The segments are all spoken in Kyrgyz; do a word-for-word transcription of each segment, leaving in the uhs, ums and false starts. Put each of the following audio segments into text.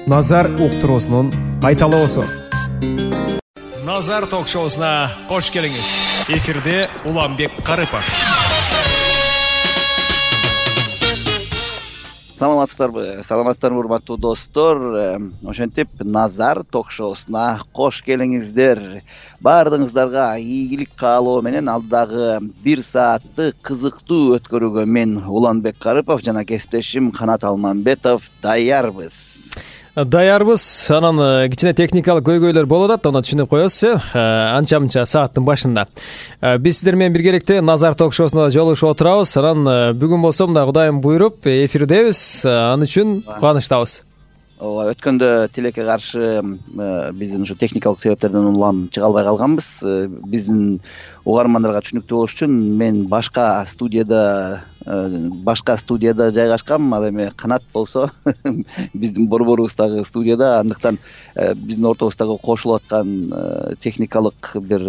Назар уктуруусунун кайталоосу. Назар ток-шоусуна кош келиңиз. Эфирде Уланбек Карыпов. Саламатсыздарбы, саламатсыздарбы урматтуу достор. Ошентип Назар ток-шоусуна кош келиңиздер. Баардыгыңыздарга ийгилик каалоо менен алдагы бир саатты кызыктуу өткөрүүгө мен Уланбек Карыпов жана кесиптешим Канат Алмамбетов даярбыз. Даярбыз. Анан кичине техникалык көйгөйлөр болуп атат, аны түшүнүп коесуз. Анча мынча сааттын башында биз сиздер менен биргеликте Назар ток-шоусуна жолугушуп отурабыз. Анан бүгүн болсо мына Кудайым буйруп эфирдебиз. Аны үчүн кубанычтабыз. Ооба, өткөндө тилекке каршы биздин ушу техникалык себептерден улам чыга албай калганбыз. Биздин угармандарга түшүнүктүү болуш үчүн мен башка студияда башка студияда жайгашкам, ал эми Канат болсо биздин борборубуздагы студияда. Андыктан биздин ортобуздагы кошулуп аткан техникалык бир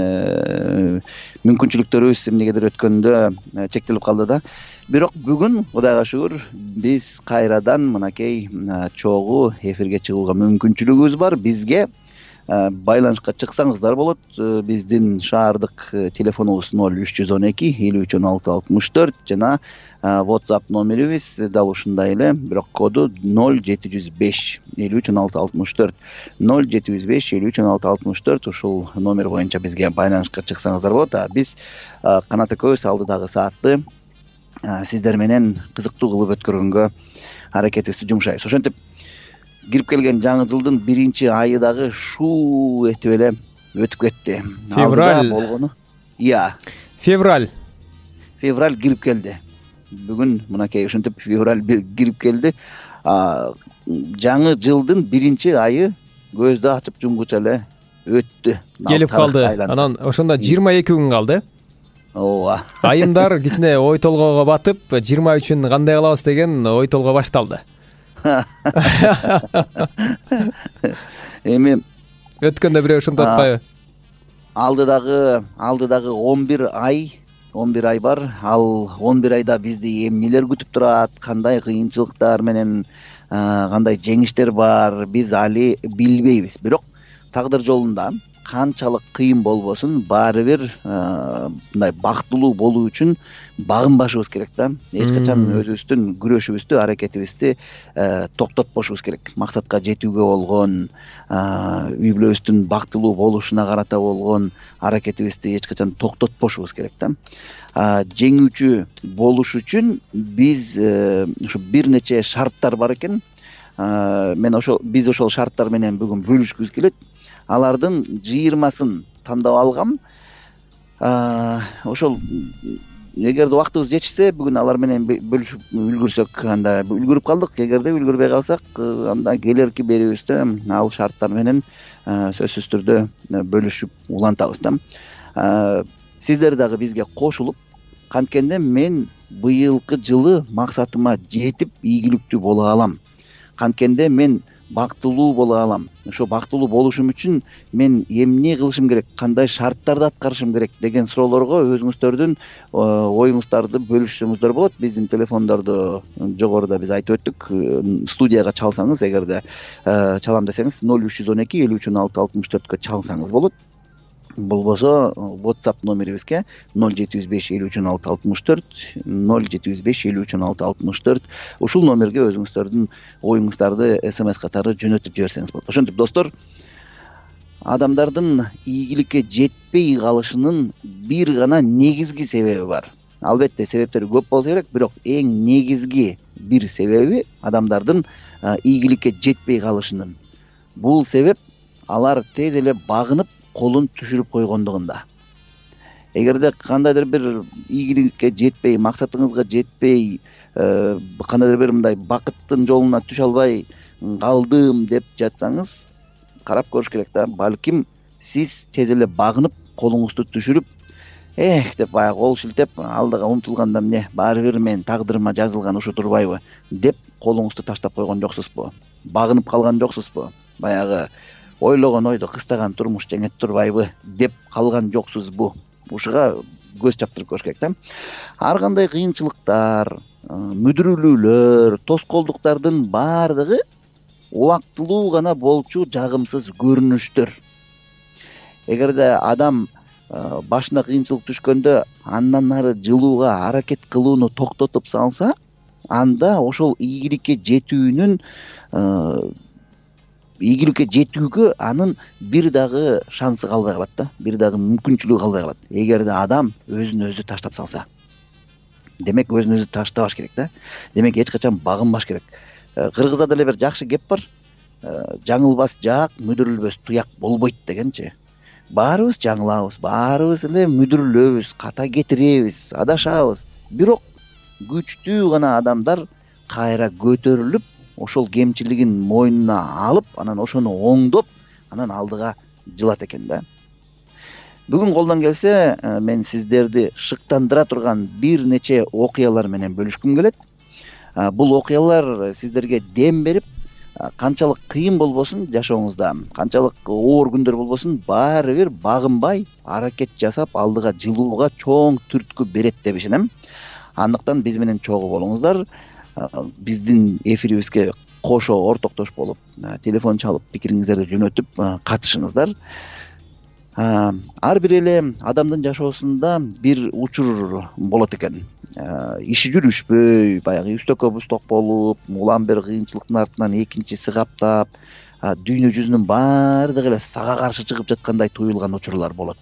мүмкүнчүлүктөрүбүз эмнегедир өткөндө чектелип калды да. Бирок бүгүн Кудайга шүгүр биз кайрадан мынакей чогуу эфирге чыгууга мүмкүнчүлүгүбүз бар. Бизге байланышка чыксаңыздар болот. Биздин шаардык телефонубуз ноль үч жүз он эки элүү үч он алты алтымыш төрт жана WhatsApp номерибиз дал ушундай эле, бирок коду ноль жети жүз беш элүү үч он алты алтымыш төрт ноль жети жүз беш элүү үч он алты алтымыш төрт. Ушул номер боюнча бизге байланышка чыксаңыздар болот. А биз Канат экөөбүз алдыдагы саатты сиздер менен кызыктуу кылып өткөргөнгө аракетибизди жумшайбыз. Ошентип кирип келген жаңы жылдын биринчи айы дагы шуу этип эле өтүп кетти. Февраль болгону. Ия. Февраль. Февраль кирип келди. Бүгүн мынакей ошентип февраль кирип келди. Жаңы жылдын биринчи айы көздү ачып жумгуча эле өттү. Келип калды. Анан ошондо жыйырма эки күн калды. Ооба. Айымдар кичине ой толгоого батып, жыйырма үчүн кандай кылабыз деген ой толгоо башталды. Эми өткөндө бирөө ушинтип атпайбы? Алдыдагы алдыдагы он бир ай, он бир ай бар. Ал он бир айда бизди эмнелер күтүп турат, кандай кыйынчылыктар менен кандай жеңиштер бар, биз али билбейбиз. Бирок тагдыр жолунда канчалык кыйын болбосун, баары бир мындай бактылуу болуу үчүн багынбашыбыз керек да. Эч качан өзүбүздүн күрөшүбүздү, аракетибизди токтотпошубуз керек. Максатка жетүүгө болгон, үй бүлөбүздүн бактылуу болушуна карата болгон аракетибизди эч качан токтотпошубуз керек да. Жеңүүчү болуш үчүн биз ушу бир нече шарттар бар экен. Мен ошол биз ошол шарттар менен бүгүн бөлүшкүбүз келет. Алардын жыйырмасын тандап алгам. Ошол эгерде убактыбыз жетишсе, бүгүн алар менен бөлүшүп үлгүрсөк, анда үлгүрүп калдык. Эгерде үлгүрбөй калсак, анда келерки берүүбүздө ал шарттар менен сөзсүз түрдө бөлүшүп улантабыз да. Сиздер дагы бизге кошулуп, канткенде мен быйылкы жылы максатыма жетип ийгиликтүү боло алам. Канткенде мен бактылуу боло алам. Ошо бактылуу болушум үчүн мен эмне кылышым керек, кандай шарттарды аткарышым керек деген суроолорго өзүңүздөрдүн оюңуздарды бөлүшсөңүздөр болот. Биздин телефондорду жогоруда биз айтып өттүк. Студияга чалсаңыз, эгерде чалам десеңиз ноль үч жүз он эки элүү үч он алты алтымыш төрткө чалсаңыз болот. Болбосо WhatsApp номерибизге ноль жети жүз беш элүү үч он алты алтымыш төрт ноль жети жүз беш элүү үч он алты алтымыш төрт. Ушул номерге өзүңүздөрдүн оюңуздарды смс катары жөнөтүп жиберсеңиз болот. Ошентип достор, адамдардын ийгиликке жетпей калышынын бир гана негизги себеби бар. Албетте себептери көп болсо керек, бирок эң негизги бир себеби адамдардын ийгиликке жетпей калышынын. Бул себеп алар тез эле багынып колун түшүрүп койгондугунда. Эгерде кандайдыр бир ийгиликке жетпей, максатыңызга жетпей, кандайдыр бир мындай бакыттын жолуна түшө албай калдым деп жатсаңыз, карап көрүш керек да. Балким сиз тез эле багынып, колуңузду түшүрүп, эх деп баягы кол шилтеп, алдыга умтулганда эмне, баары бир мен тагдырыма жазылган ушу турбайбы деп колуңузду таштап койгон жоксузбу? Багынып калган жоксузбу? Баягы ойлогон ойду кыстаган турмуш жеңет турбайбы деп калган жоксузбу? Ушуга көз чаптырып көрүш керек да. Ар кандай кыйынчылыктар, мүдүрүлүүлөр, тоскоолдуктардын баардыгы убактылуу гана болчу жагымсыз көрүнүштөр. Эгерде адам башына кыйынчылык түшкөндө андан ары жылууга аракет кылууну токтотуп салса, анда ошол ийгиликке жетүүнүн ийгиликке жетүүгө анын бир дагы шансы калбай калат да, бир дагы мүмкүнчүлүгү калбай калат. Эгерде адам өзүн өзү таштап салса, демек өзүн өзү таштабаш керек да. Демек эч качан багынбаш керек. Кыргызда деле бир жакшы кеп бар. Жаңылбас жаак, мүдүрүлбөс туяк болбойт дегенчи. Баарыбыз жаңылабыз, баарыбыз эле мүдүрүлөбүз, ката кетиребиз, адашабыз. Бирок күчтүү гана адамдар кайра көтөрүлүп, ошол кемчилигин мойнуна алып, анан ошону оңдоп, анан алдыга жылат экен да. Бүгүн колдон келсе, мен сиздерди шыктандыра турган бир нече окуялар менен бөлүшкүм келет. Бул окуялар сиздерге дем берип, канчалык кыйын болбосун жашооңузда, канчалык оор күндөр болбосун, баары бир багынбай, аракет жасап, алдыга жылууга чоң түрткү берет деп ишенем. Андыктан биз менен чогуу болуңуздар. Биздин эфирибизге кошо ортоктош болуп, телефон чалып, пикириңиздерди жөнөтүп катышыңыздар. Ар бир эле адамдын жашоосунда бир учур болот экен. Иши жүрүшпөй, баягы үстөккө бусток болуп, улам бир кыйынчылыктын артынан экинчиси каптап, дүйнө жүзүнүн баардыгы эле сага каршы чыгып жаткандай туюлган учурлар болот.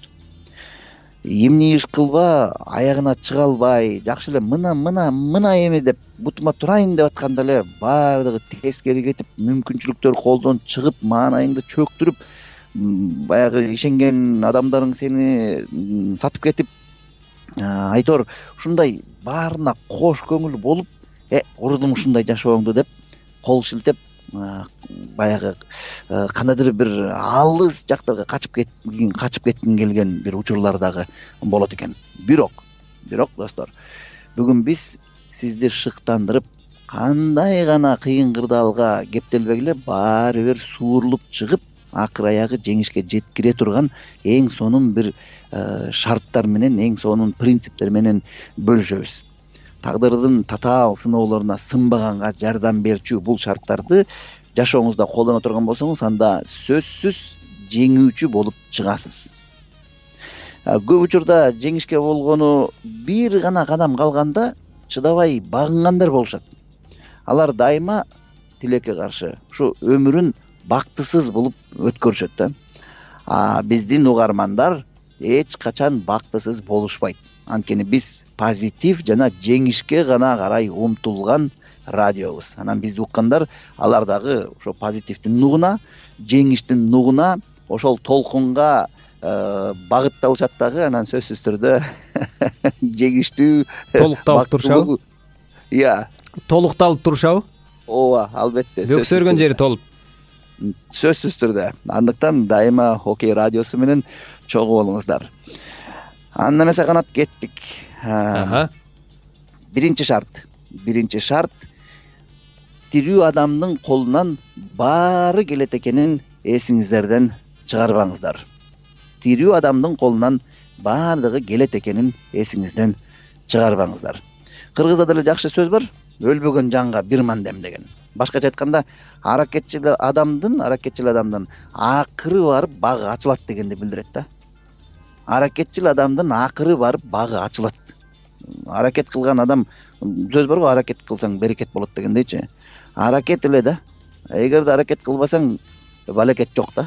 Эмне иш кылба, аягына чыга албай, жакшы эле мына мына мына эме деп бутума турайын деп атканда эле баардыгы тескери кетип, мүмкүнчүлүктөр колдон чыгып, маанайыңды чөктүрүп, баягы ишенген адамдарың сени сатып кетип, айтор ушундай баарына кош көңүл болуп, э урдум ушундай жашооңду деп кол шилтеп, баягы кандайдыр бир алыс жактарга качып кеткин, качып кеткин келген бир учурлар дагы болот экен. Бирок, бирок достор, бүгүн биз сизди шыктандырып, кандай гана кыйын кырдаалга кептелбегиле, баары бир суурулуп чыгып, акыр аягы жеңишке жеткире турган эң сонун бир шарттар менен, эң сонун принциптер менен бөлүшөбүз. Тагдырдын татаал сыноолоруна сынбаганга жардам берчү бул шарттарды жашооңузда колдоно турган болсоңуз, анда сөзсүз жеңүүчү болуп чыгасыз. Көп учурда жеңишке болгону бир гана кадам калганда чыдабай багынгандар болушат. Алар дайыма тилекке каршы ушу өмүрүн бактысыз болуп өткөрүшөт да. А биздин угармандар эч качан бактысыз болушпайт. Анткени биз позитив жана жеңишке гана карай умтулган радиобуз. Анан бизди уккандар алар дагы ошо позитивдин нугуна, жеңиштин нугуна, ошол толкунга багытталышат дагы. Анан сөзсүз түрдө жеңиштүү толукталып турушабы? Иә, толукталып турушабы? Ооба, албетте. Өксөргөн жери толуп. Сөзсүз түрдө. Андыктан дайыма Хоккей радиосу менен чогуу болуңуздар. Анда эмесе канат кеттик. Биринчи шарт. Биринчи шарт тирүү адамдын колунан баары келет экенин эсиңиздерден чыгарбаңыздар. Тирүү адамдын колунан баардыгы келет экенин эсиңизден чыгарбаңыздар. Кыргызда деле жакшы сөз бар. Өлбөгөн жанга бир мандем деген. Башкача айтканда, аракетчил адамдын, аракетчил адамдын акыры барып багы ачылат дегенди билдирет да. Аракетчил адамдын акыры барып багы ачылат. Аракет кылган адам, сөз бар го, аракет кылсаң берекет болот дегендейчи. Аракет эле да. Эгерде аракет кылбасаң, балекет жок да.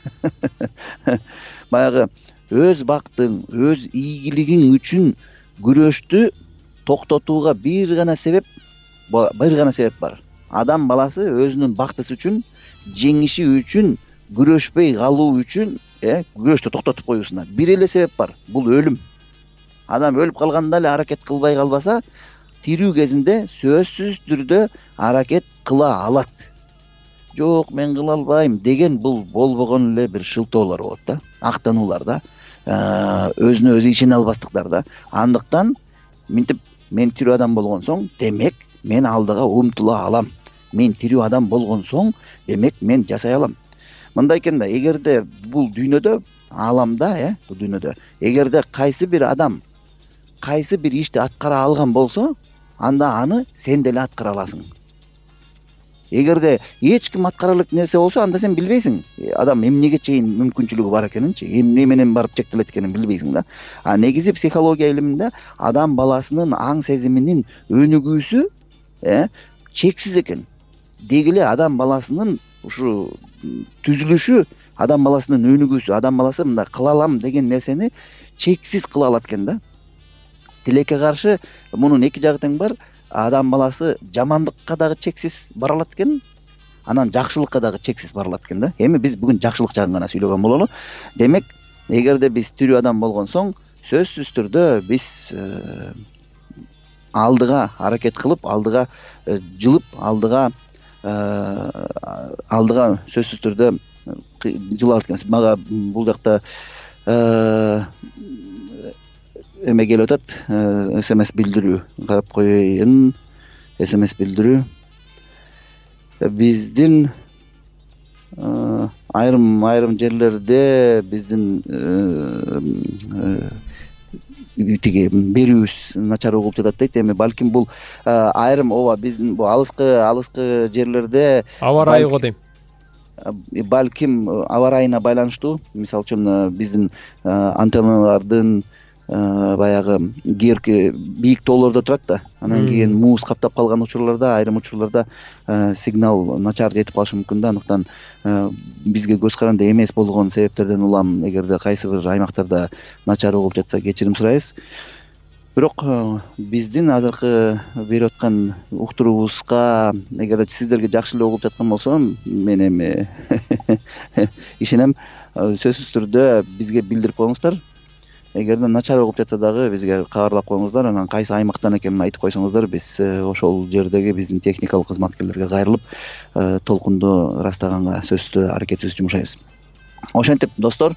Баягы өз бактың, өз ийгилигиң үчүн күрөштү токтотууга бир гана себеп, бир гана себеп бар. Адам баласы өзүнүн бактысы үчүн, жеңиши үчүн, күрөшпөй калуу үчүн, э, күрөштү токтотуп коюусуна бир эле себеп бар. Бул өлүм. Адам өлүп калганда эле аракет кылбай калбаса, тирүү кезинде сөзсүз түрдө аракет кыла алат. Жок, мен кыла албайм деген бул болбогон эле бир шылтоолор болот да, актануулар да, өзүнө өзү ишене албастыктар да. Андыктан минтип мен тирүү адам болгон соң, демек мен алдыга умтула алам. Мен тирүү адам болгон соң, демек мен жасай алам. Мындай экен да, эгерде бул дүйнөдө, ааламда, э, бул дүйнөдө, эгерде кайсы бир адам кайсы бир ишти аткара алган болсо, анда аны сен деле аткара аласың. эгерде эч ким аткара элек нерсе болсо анда сен билбейсиң адам эмнеге чейин мүмкүнчүлүгү бар экенинчи, эмне менен барып чектелет экенин билбейсиң да. А негизи психология илиминде адам баласынын аң сезиминин өнүгүүсү э чексиз экен. Деги эле адам баласынын ушу түзүлүшү, адам баласынын өнүгүүсү, адам баласы мындай кыла алам деген нерсени чексиз кыла алат экен да. Тилекке каршы мунун эки жагы тең бар. Адам баласы жамандыкка дагы чексиз бара алат экен, анан жакшылыкка дагы чексиз бара алат экен да. Эми биз бүгүн жакшылык жагын гана сүйлөгөн бололу. Демек, эгерде биз тирүү адам болгон соң, сөзсүз түрдө биз алдыга аракет кылып, алдыга жылып, алдыга алдыга сөзсүз түрдө жылап аткенбиз. Мага бул жакта эме келип атат, смс билдирүү. Карап коеюн. смс билдирүү. Биздин айрым айрым жерлерде биздин тиги берүүбүз начар угулуп жатат дейт. Эми балким бул айрым ооба биздин бул алыскы алыскы жерлерде аба ырайы го дейм. Балким аба ырайына байланыштуу. Мисалы үчүн биздин антенналардын баягы герки бийик тоолордо турат да. Анан кийин муз каптап калган учурларда, айрым учурларда сигнал начар жетип калышы мүмкүн да. Андыктан бизге көз каранды эмес болгон себептерден улам эгерде кайсы бир аймактарда начар угулуп жатса кечирим сурайбыз. Бирок биздин азыркы берип аткан уктуруубузга эгерде сиздерге жакшы эле угулуп жаткан болсо, мен эми ишенем. Сөзсүз түрдө бизге билдирип коюңуздар. Эгерде начар угуп жатса дагы бизге кабарлап коюңуздар. Анан кайсы аймактан экенин айтып койсоңуздар, биз ошол жердеги биздин техникалык кызматкерлерге кайрылып, толкунду ырастаганга сөзсүз аракетибизди жумшайбыз. Ошентип, достор,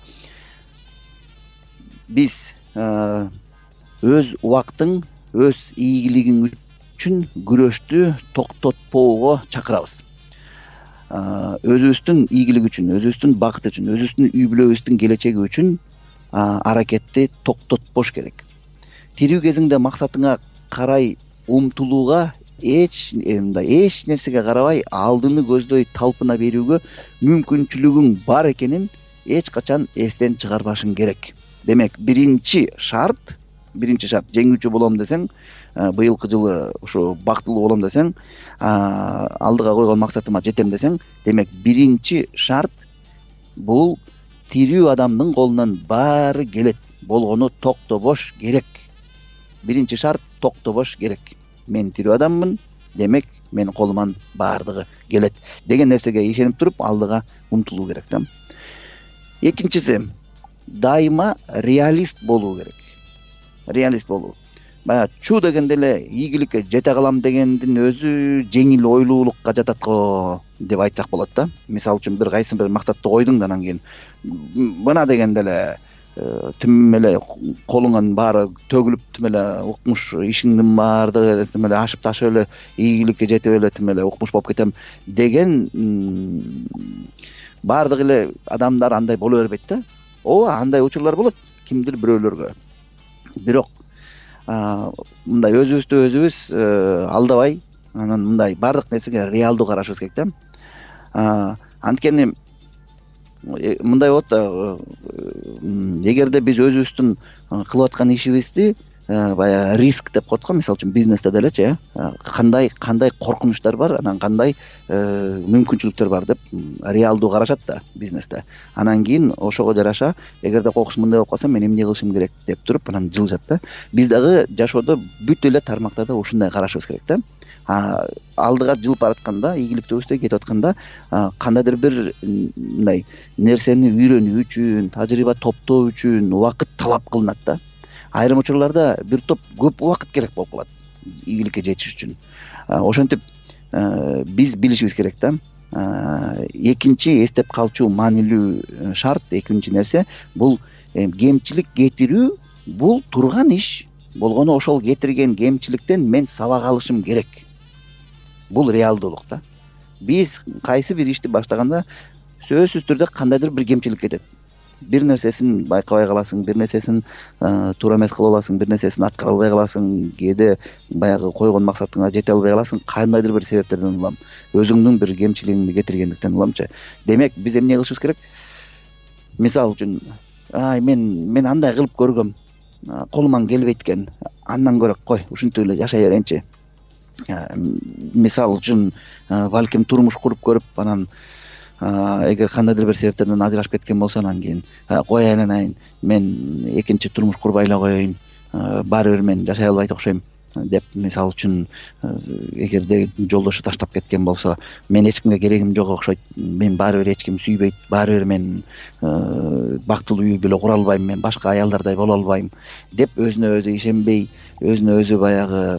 биз өз убактың, өз ийгилигиң үчүн күрөштү токтотпоого чакырабыз. Өзүбүздүн ийгилиги үчүн, өзүбүздүн бакыты үчүн, өзүбүздүн үй бүлөбүздүн келечеги үчүн аракетти токтотпош керек. Тирүү кезиңде максатыңа карай умтулууга эч мындай эч нерсеге карабай алдыны көздөй талпына берүүгө мүмкүнчүлүгүң бар экенин эч качан эстен чыгарбашың керек. Демек, биринчи шарт, биринчи шарт жеңүүчү болом десең, быйылкы жылы ушу бактылуу болом десең, алдыга койгон максатыма жетем десең, демек биринчи шарт бул тирүү адамдын колунан баары келет. Болгону токтобош керек. Биринчи шарт токтобош керек. Мен тирүү адаммын, демек менин колуман баардыгы келет деген нерсеге ишенип туруп алдыга умтулуу керек да. Экинчиси, дайыма реалист болуу керек. Реалист болуу. Баягы чу дегенде эле ийгиликке жете калам дегендин өзү жеңил ойлуулукка жатат го деп айтсак болот да. Мисалы үчүн бир кайсы бир максатты койдуң да, анан кийин мына дегенде эле тим эле колуңан баары төгүлүп, тим эле укмуш ишиңдин баардыгы тим эле ашып ташып эле ийгиликке жетип эле тим эле укмуш болуп кетем деген баардык эле адамдар андай боло бербейт да. Ооба, андай учурлар болот кимдир бирөөлөргө. Бирок мындай өзүбүздү өзүбүз алдабай, анан мындай баардык нерсеге реалдуу карашыбыз керек да. Анткени мындай болот да, эгерде биз өзүбүздүн кылып аткан ишибизди баягы риск деп коет го, мисалы үчүн бизнесте делечи, кандай кандай коркунучтар бар, анан кандай мүмкүнчүлүктөр бар деп реалдуу карашат да бизнесте. Анан кийин ошого жараша, эгерде кокус мындай болуп калса, мен эмне кылышым керек деп туруп анан жылжат да. Биз дагы жашоодо бүт эле тармактарда ушундай карашыбыз керек да. Алдыга жылып баратканда, ийгиликтүүбүздө кетип атканда, кандайдыр бир мындай нерсени үйрөнүү үчүн, тажрыйба топтоо үчүн убакыт талап кылынат да. Айрым учурларда бир топ көп убакыт керек болуп калат ийгиликке жетиш үчүн. Ошентип биз билишибиз керек да. Экинчи эстеп калчу маанилүү шарт, экинчи нерсе бул кемчилик кетирүү. Бул турган иш, болгону ошол кетирген кемчиликтен мен сабак алышым керек. Бул реалдуулук да. Биз кайсы бир ишти баштаганда сөзсүз түрдө кандайдыр бир кемчилик кетет. бир нерсесин байкабай каласың, бир нерсесин туура эмес кыла аласың, бир нерсесин аткара албай каласың, кээде баягы койгон максатыңа жете албай каласың, кандайдыр бир себептерден улам, өзүңдүн бир кемчилигиңди кетиргендиктен уламчы. Демек биз эмне кылышыбыз керек? Мисалы үчүн, ай мен мен андай кылып көргөм, колуман келбейт экен, андан көрө кой ушинтип эле жашай берейинчи. Мисалы үчүн, балким турмуш куруп көрүп, анан эгер кандайдыр бир себептерден ажырашып кеткен болсо, анан кийин кой айланайын, мен экинчи турмуш курбай эле коеюн, баары бир мен жашай албайт окшойм деп, мисалы үчүн эгерде жолдошу таштап кеткен болсо, мен эч кимге керегим жок окшойт, мен баары бир эч ким сүйбөйт, баары бир мен бактылуу үй бүлө кура албайм, мен башка аялдардай боло албайм деп өзүнө өзү ишенбей, өзүнө өзү баягы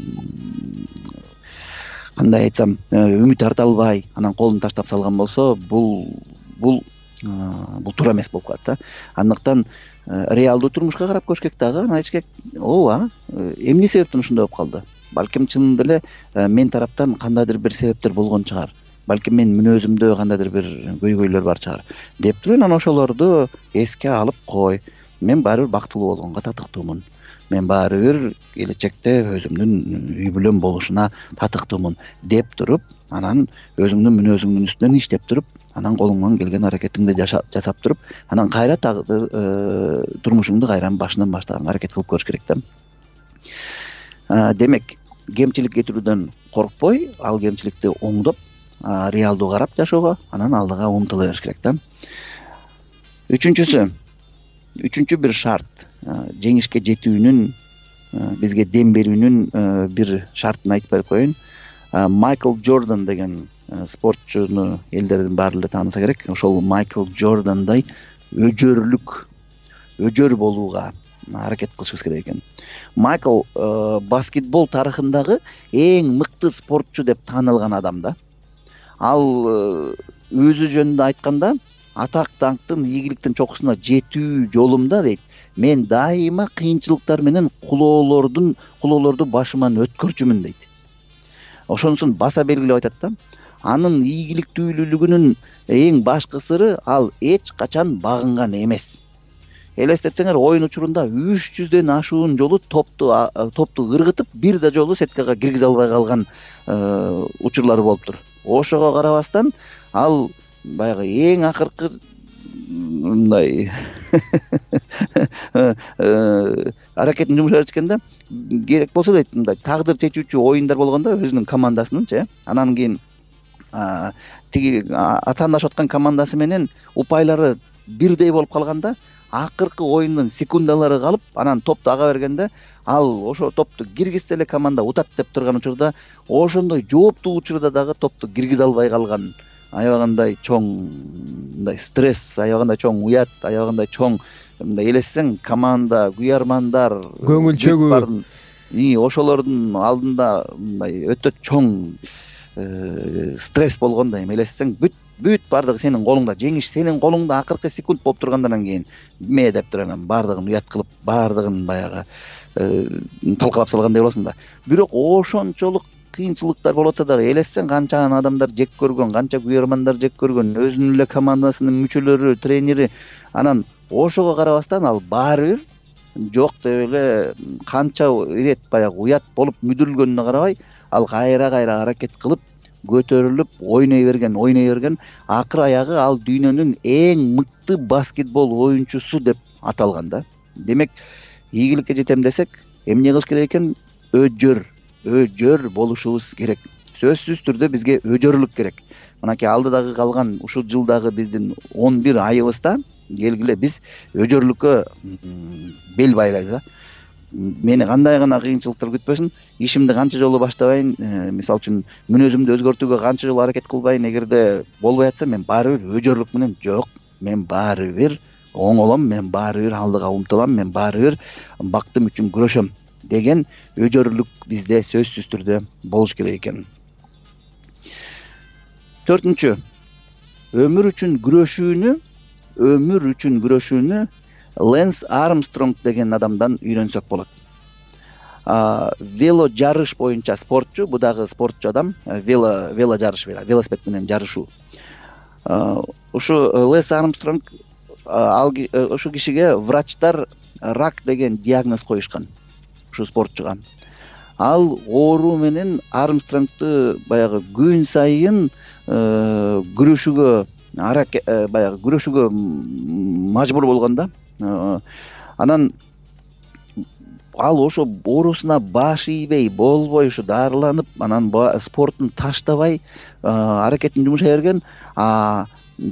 кандай айтсам, үмүт арта албай, анан колун таштап салган болсо, бул бул бул туура эмес болуп калат да. Андыктан реалдуу турмушка карап көрүш керек дагы, анан айтыш керек, ооба, эмне себептен ушундай болуп калды? Балким чынында эле мен тараптан кандайдыр бир себептер болгон чыгар. Балким менин мүнөзүмдө кандайдыр бир көйгөйлөр бар чыгар деп туруп, анан ошолорду эске алып, кой, мен баары бир бактылуу болгонго татыктуумун. Мен баары бир келечекте өзүмдүн үй бүлөм болушуна татыктуумун деп туруп, анан өзүңдүн мүнөзүңдүн үстүнөн иштеп туруп, анан колуңдан келген аракетиңди жасап туруп, анан кайра тагы турмушуңду кайра башынан баштаганга аракет кылып көрүш керек да. Демек, кемчилик кетирүүдөн коркпой, ал кемчиликти оңдоп, реалдуу карап жашоого, анан алдыга умтула бериш керек да. Үчүнчүсү, үчүнчү бир шарт, жеңишке жетүүнүн, бизге дем берүүнүн бир шартын айтып берип коеюн. Майкл Джордан деген спортчуну элдердин баары эле тааныса керек. Ошол Майкл Джордандай өжөрлүк, өжөр болууга аракет кылышыбыз керек экен. Майкл баскетбол тарыхындагы эң мыкты спортчу деп таанылган адам да. Ал өзү жөнүндө айтканда, атак даңктын, ийгиликтин чокусуна жетүү жолумда дейт, мен дайыма кыйынчылыктар менен кулоолордун кулоолорду башыман өткөрчүмүн дейт. Ошонусун баса белгилеп айтат да. Анын ийгиликтүүлүгүнүн эң башкы сыры, ал эч качан багынган эмес. Элестетсеңер, оюн учурунда үч жүздөн ашуун жолу топту топту ыргытып, бир да жолу сеткага киргизе албай калган учурлары болуптур. Ошого карабастан, ал баягы эң акыркы мындай аракетин жумшартып эткенде, керек болсо дейт, мындай тагдыр чечүүчү оюндар болгондо өзүнүн командасынынчы, анан кийин тиги атаандашып аткан командасы менен упайлары бирдей болуп калганда, акыркы оюндун секундалары калып, анан топту ага бергенде, ал ошо топту киргизсе эле команда утат деп турган учурда, ошондой жооптуу учурда дагы топту киргизе албай калган, аябагандай чоң мындай стресс, аябагандай чоң уят, аябагандай чоң мындай элестесең, команда, күйармандар, көңүл чөгүү, и ошолордун алдында мындай өтө чоң стресс болгондой, эми элестесең, бүт бүт баардыгы сенин колуңда, жеңиш сенин колуңда акыркы секунд болуп тургандан кийин ме деп туруп, анан баардыгын уят кылып, баардыгын баягы талкалап салгандай болосуң да. Бирок ошончолук кыйынчылыктар болуп атса дагы, элестесең, канча адамдар жек көргөн, канча күйөрмандар жек көргөн, өзүнүн эле командасынын мүчөлөрү, тренери, анан ошого карабастан ал баары бир жок деп эле канча ирет баягы уят болуп мүдүрүлгөнүнө карабай, ал кайра-кайра аракет кылып, көтөрүлүп, ойной берген, ойной берген, акыр аягы ал дүйнөнүн эң мыкты баскетбол оюнчусу деп аталган да. Демек, ийгиликке жетем десек, эмне кылыш керек экен? Өжөр, өжөр болушубуз керек. Сөзсүз түрдө бизге өжөрлүк керек. Мынакей алдыдагы калган ушул жылдагы биздин он бир айыбызда келгиле биз өжөрлүккө бел байлайбыз да. Мени кандай гана кыйынчылыктар күтпөсүн, ишимди канча жолу баштабайын, мисалы үчүн мүнөзүмдү өзгөртүүгө канча жолу аракет кылбайын, эгерде болбой атса, мен баары бир өжөрлүк менен жок, мен баары бир оңолом, мен баары бир алдыга умтулам, мен баары бир бактым үчүн күрөшөм деген өжөрлүк бизде сөзсүз түрдө болуш керек экен. Төртүнчү, өмүр үчүн күрөшүүнү, өмүр үчүн күрөшүүнү Лэнс Армстронг деген адамдан үйрөнсөк болот. Вело жарыш боюнча спортчу, бу дагы спортчу адам, вело вело жарыш, велосипед менен жарышуу. Ушу Лэнс Армстронг ал ошол кишиге врачтар рак деген диагноз коюшкан ушул спортчуга. Ал оору менен Армстронгду баягы күн сайын күрөшүүгө баягы күрөшүүгө мажбур болгон да. Анан ал ошо оорусуна баш ийбей, болбой ушу дарыланып, анан спортун таштабай аракетин жумушай берген, а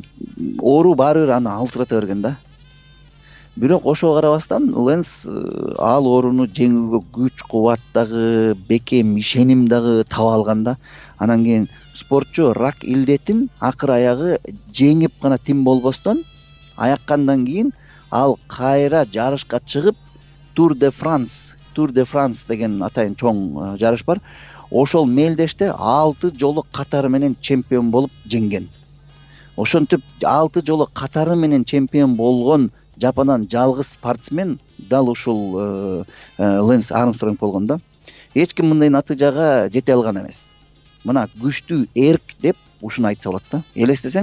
оору баары бир аны алсырата берген да. Бирок ошого карабастан Ленс ал ооруну жеңүүгө күч, кубат дагы, бекем ишеним дагы таба алган да. Анан кийин спортчу рак илдетин акыр аягы жеңип гана тим болбостон аяккандан кийин ал кайра жарышка чыгып, Тур де Франс, Тур де Франс деген атайын чоң жарыш бар. Ошол мелдеште алты жолу катары менен чемпион болуп жеңген. Ошентип алты жолу катары менен чемпион болгон жапанан жалгыз спортсмен дал ушул Ленс Армстронг болгон да. Эч ким мындай натыйжага жете алган эмес. Мына күчтүү эрк деп ушуну айтса болот да. Элестесең,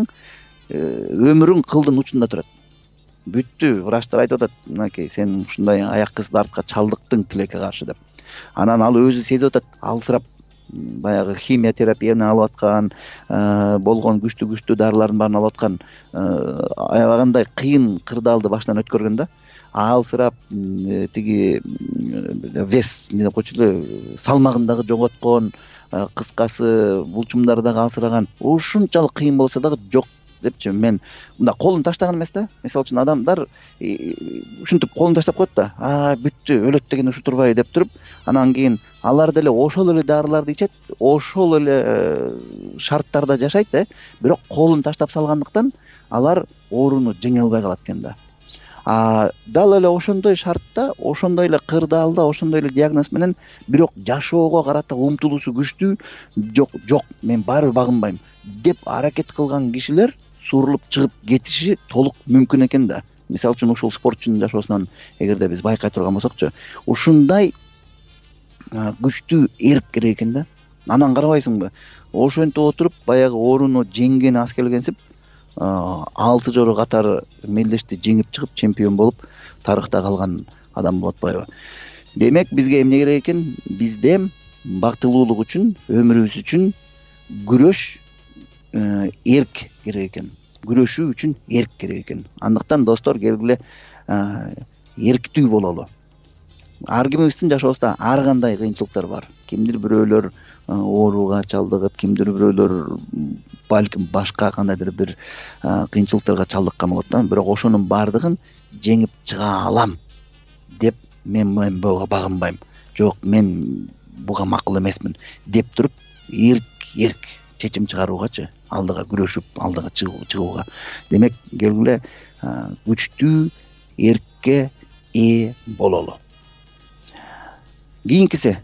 өмүрүң кылдын учунда турат. Бүттү, врачтар айтып атат, мынакей сен ушундай аяк кыздардыкка чалдыктың тилекке каршы деп. Анан ал өзү сезип атат, алсырап баягы химия терапияны алып аткан, болгон күчтүү-күчтүү дарылардын баарын алып аткан, аябагандай кыйын кырдаалды башынан өткөргөн да. Алсырап тиги вес, эмне деп койчу эле, салмагын дагы жоготкон, кыскасы булчумдары дагы алсыраган. Ушунчалык кыйын болсо дагы жок депчи, мен мында колун таштаган эмес да. Мисалы үчүн адамдар ушинтип колун таштап коет да. А, бүттү, өлөт деген ушу турбайбы деп туруп, анан кийин алар деле ошол эле дарыларды ичет, ошол эле шарттарда жашайт да, бирок колун таштап салгандыктан алар ооруну жеңе албай калат экен да. А дал эле ошондой шартта, ошондой эле кырдаалда, ошондой эле диагноз менен бирок жашоого карата умтулуусу күчтүү, жок, жок, мен баары багынбайм деп аракет кылган кишилер сурулуп чыгып кетиши толук мүмкүн экен да. Мисалы үчүн ушул спортчунун жашоосунан эгерде биз байкай турган болсокчу, ушундай күчтүү эрк керек экен да. Анан карабайсыңбы, ошентип отуруп баягы ооруну жеңген аз келгенсип, алты жолу катары мелдешти жеңип чыгып чемпион болуп тарыхта калган адам болуп атпайбы. Демек бизге эмне керек экен? Бизде бактылуулук үчүн, өмүрүбүз үчүн күрөш, эрк керек экен. Күрөшүү үчүн эрк керек экен. Андыктан достор, келгиле эрктүү бололу. Ар кимибиздин жашоосунда ар кандай кыйынчылыктар бар. Кимдир бирөөлөр ооруга чалдыгып, кимдир бирөөлөр балким башка кандайдыр бир кыйынчылыктарга чалдыккан болот да. Бирок ошонун баардыгын жеңип чыга алам деп мен мен буга багынбайм. Жок, мен буга макул эмесмин деп туруп эрк эрк чечим чыгаруугачы, алдыга күрөшүп, алдыга чыгууга. Демек, келгиле күчтүү эркке ээ бололу. Кийинкиси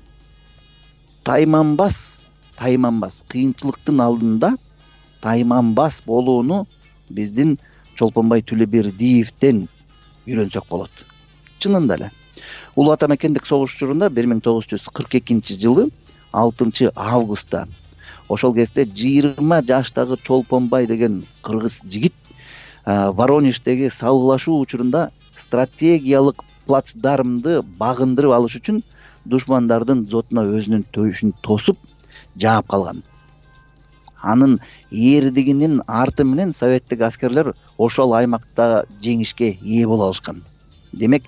тайманбас, тайманбас, кыйынчылыктын алдында тайманбас болууну биздин Чолпонбай Төлөбердиевден үйрөнсөк болот. Чынында эле. Улуу Ата мекендик согуш учурунда бир миң тогуз жүз кырк экинчи жылы алтынчы августта ошол кезде жыйырма жаштагы Чолпонбай деген кыргыз жигит Воронеждеги салгылашуу учурунда стратегиялык плацдармды багындырып алыш үчүн душмандардын зотуна өзүнүн төшүн тосуп жаап калган. Анын эрдигинин арты менен советтик аскерлер ошол аймакта жеңишке ээ боло алышкан. Демек,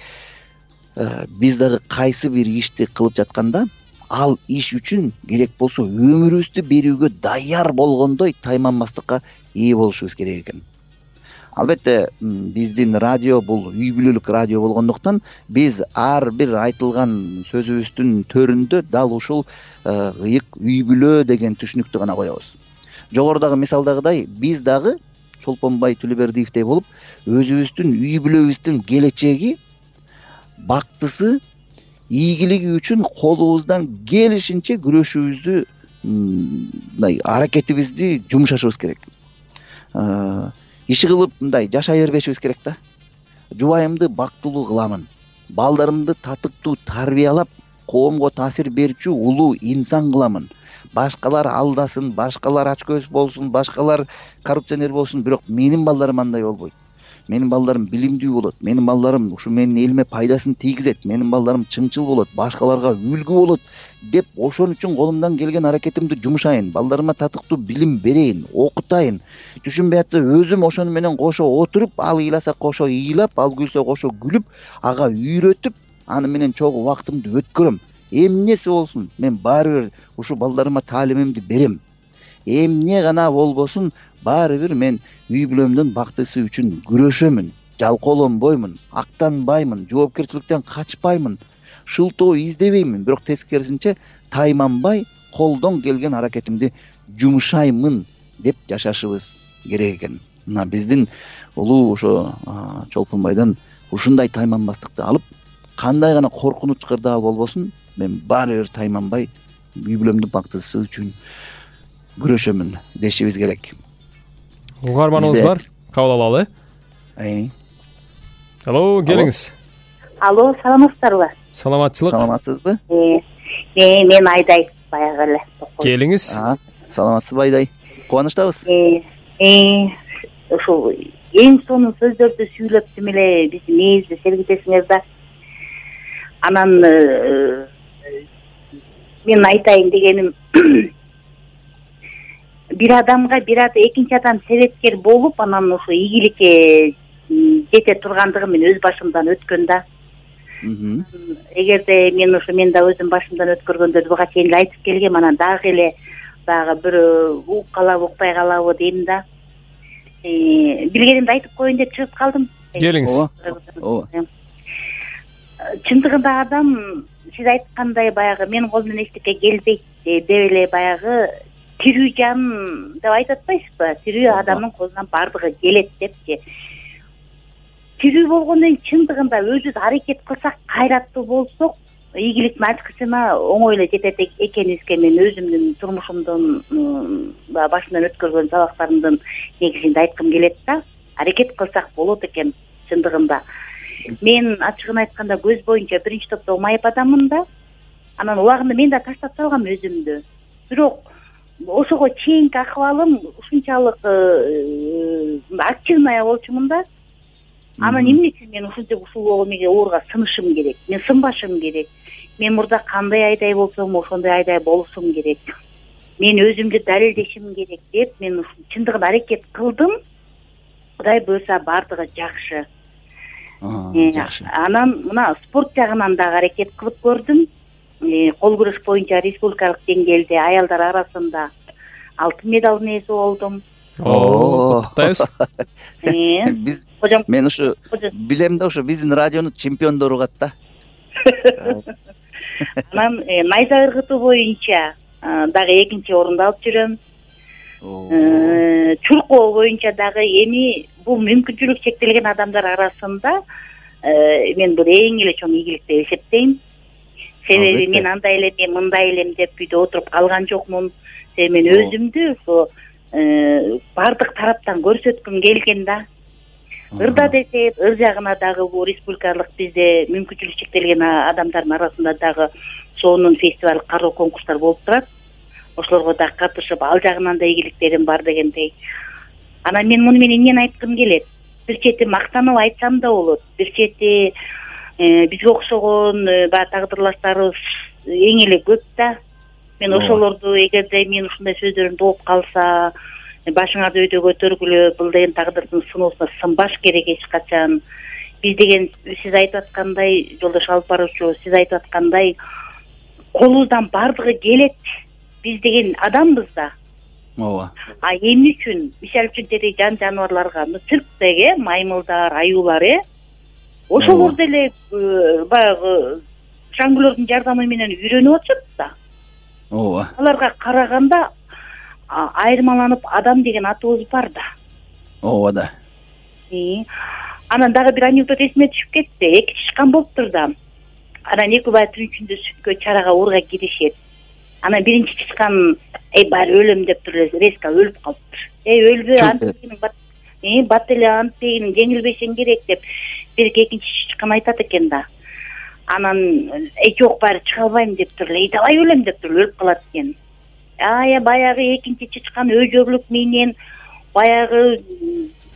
биз дагы кайсы бир ишти кылып жатканда, ал иш үчүн керек болсо өмүрүбүздү берүүгө даяр болгондой тайманбастыкка ээ болушубуз керек экен. Албетте, биздин радио бул үй бүлөлүк радио болгондуктан биз ар бир айтылган сөзүбүздүн төрүндө дал ушул ыйык үй бүлө деген түшүнүктү гана коебуз. Жогорудагы мисалдагыдай биз дагы Чолпонбай Төлөбердиевдей болуп, өзүбүздүн үй бүлөбүздүн келечеги, бактысы, ийгилиги үчүн колубуздан келишинче күрөшүүбүздү, мындай аракетибизди жумшашыбыз керек. Иши кылып мындай жашай бербешибиз керек да. Жубайымды бактылуу кыламын, балдарымды татыктуу тарбиялап, коомго таасир берчү улуу инсан кыламын. Башкалар алдасын, башкалар ачкөз болсун, башкалар коррупционер болсун, бирок менин балдарым андай болбойт. менин балдарым билимдүү болот, менин балдарым ушу менин элиме пайдасын тийгизет, менин балдарым чыңчыл болот, башкаларга үлгү болот деп ошон үчүн колумдан келген аракетимди жумшайын, балдарыма татыктуу билим берейин, окутайын. Түшүнбөй атса өзүм ошону менен кошо отуруп, ал ыйласа кошо ыйлап, ал күлсө кошо күлүп, ага үйрөтүп, аны менен чогуу убактымды өткөрөм. Эмнеси болсун, мен баары бир ушу балдарыма таалимимди берем. Эмне гана болбосун, баары бир мен үй бүлөмдүн бактысы үчүн күрөшөмүн, жалкоолонбоймун, актанбаймын, жоопкерчиликтен качпаймын, шылтоо издебеймин, бирок тескерисинче тайманбай колдон келген аракетимди жумшаймын деп жашашыбыз керек экен. Мына биздин улуу ошо Чолпонбайдан ушундай тайманбастыкты алып, кандай гана коркунуч кырдаал болбосун, мен баары бир тайманбай үй бүлөмдүн бактысы үчүн күрөшөмүн дешибиз керек. Угарманыбыз бар, кабыл алалы. Эй. Алло, келиңиз. Алло, саламатсыздарбы? Саламатчылык. Саламатсызбы? Э, мен Айдай баягы эле. Келиңиз. Саламатсызбы Айдай? Кубанычтабыз. Э, ушул эң сонун сөздөрдү сүйлөптүм эле биздин мээзди сергитесиңер да. Анан мен айтайын дегеним, бир адамга бир адам экинчи адам себепкер болуп, анан ошо ийгиликке жете тургандыгы мен өз башымдан өткөн да. Эгерде мен ошо мен да өзүм башымдан өткөргөндөрдү буга чейин эле айтып келгем, анан дагы эле дагы бир угуп калабы, укпай калабы дейм да. Билгенимди айтып коеюн деп чыгып калдым. Келиңиз. Ооба. Чындыгында адам сиз айткандай баягы менин колумдан эчтеке келбейт деп эле баягы тирүү жан деп айтып атпайсызбы? Тирүү адамдын колунан бардыгы келет депчи. Тирүү болгондон кийин чындыгында өзүбүз аракет кылсак, кайраттуу болсок, ийгиликтин ачкычына оңой эле жетет экенибизге мен өзүмдүн турмушумдун башымдан өткөргөн сабактарымдын негизинде айткым келет да. Аракет кылсак болот экен чындыгында. Мен ачыгын айтканда көз боюнча биринчи топто майып адаммын да. Анан улагында мен да таштап салгам өзүмдү. Бирок ошого чейинки акыбалым ушунчалык активная болчумун да. Анан эмне үчүн мен ушунча ушул эмеге ооруга сынышым керек? Мен сынбашым керек. Мен мурда кандай Айдай болсом, ошондой Айдай болушум керек. Мен өзүмдү далилдешим керек деп мен чындыгында аракет кылдым. Кудай буйрса бардыгы жакшы. Жакшы. Анан мына спорт жагынан дагы аракет кылып көрдүм. Кол күрөш боюнча республикалык деңгээлде аялдар арасында алтын медалдын ээси болдум. Оо, куттуктайбыз. Биз мен ушу билем да, ушу биздин радионун чемпиондору кат да. Анан найза ыргытуу боюнча дагы экинчи орунду алып жүрөм. Чуркоо боюнча дагы эми бул мүмкүнчүлүк чектелген адамдар арасында мен бул эң эле чоң ийгилик деп эсептейм. Себеби мен андай элем, мен мындай элем деп үйдө отуруп калган жокмун. Себеби мен өзүмдү ошо бардык тараптан көрсөткүм келген да. Ырда десек, ыр жагына дагы бул республикалык бизде мүмкүнчүлүк чектелген адамдардын арасында дагы сонун фестиваль, кароо конкурстар болуп турат. Ошолорго да катышып, ал жагынан да ийгиликтерим бар дегендей. Анан мен муну менен эмнени айткым келет? Бир чети мактанып айтсам да болот. Бир чети бизге окшогон баягы тагдырлаштарыбыз эң эле көп да. Мен ошолорду эгерде мен ушундай сөздөрүмдү угуп калса, башыңарды өйдө көтөргүлө, бул деген тагдырдын сыноосуна сынбаш керек эч качан. Биз деген сиз айтып аткандай, жолдош алып баруучу, сиз айтып аткандай колубуздан бардыгы келет. Биз деген адамбыз да. Ооба. А эмне үчүн? Мисалы үчүн тетиги жан жаныбарларга, цирктеги маймылдар, аюулар, э? Ошолор деле баягы шаңгүлөрдүн жардамы менен үйрөнүп атышат да. Ооба. Аларга караганда айырмаланып адам деген атыбыз бар да. Ооба да. Анан дагы бир анекдот эсиме түшүп кетти. Эки чычкан болуптур да. Анан эки бай түнчүндө сүткө чарага урга киришет. Анан биринчи чычкан эй баары өлөм деп туруп эле резко өлүп калыптыр. Эй өлбө, антигинин бат э бат эле антигин жеңилбешең керек деп бирки экинчи чычкан айтат экен да. Анан эй жок баары чыга албайм деп туруп эле давай өлөм деп туруп өлүп калат экен. Ая баягы экинчи чычкан өжөрлүк менен баягы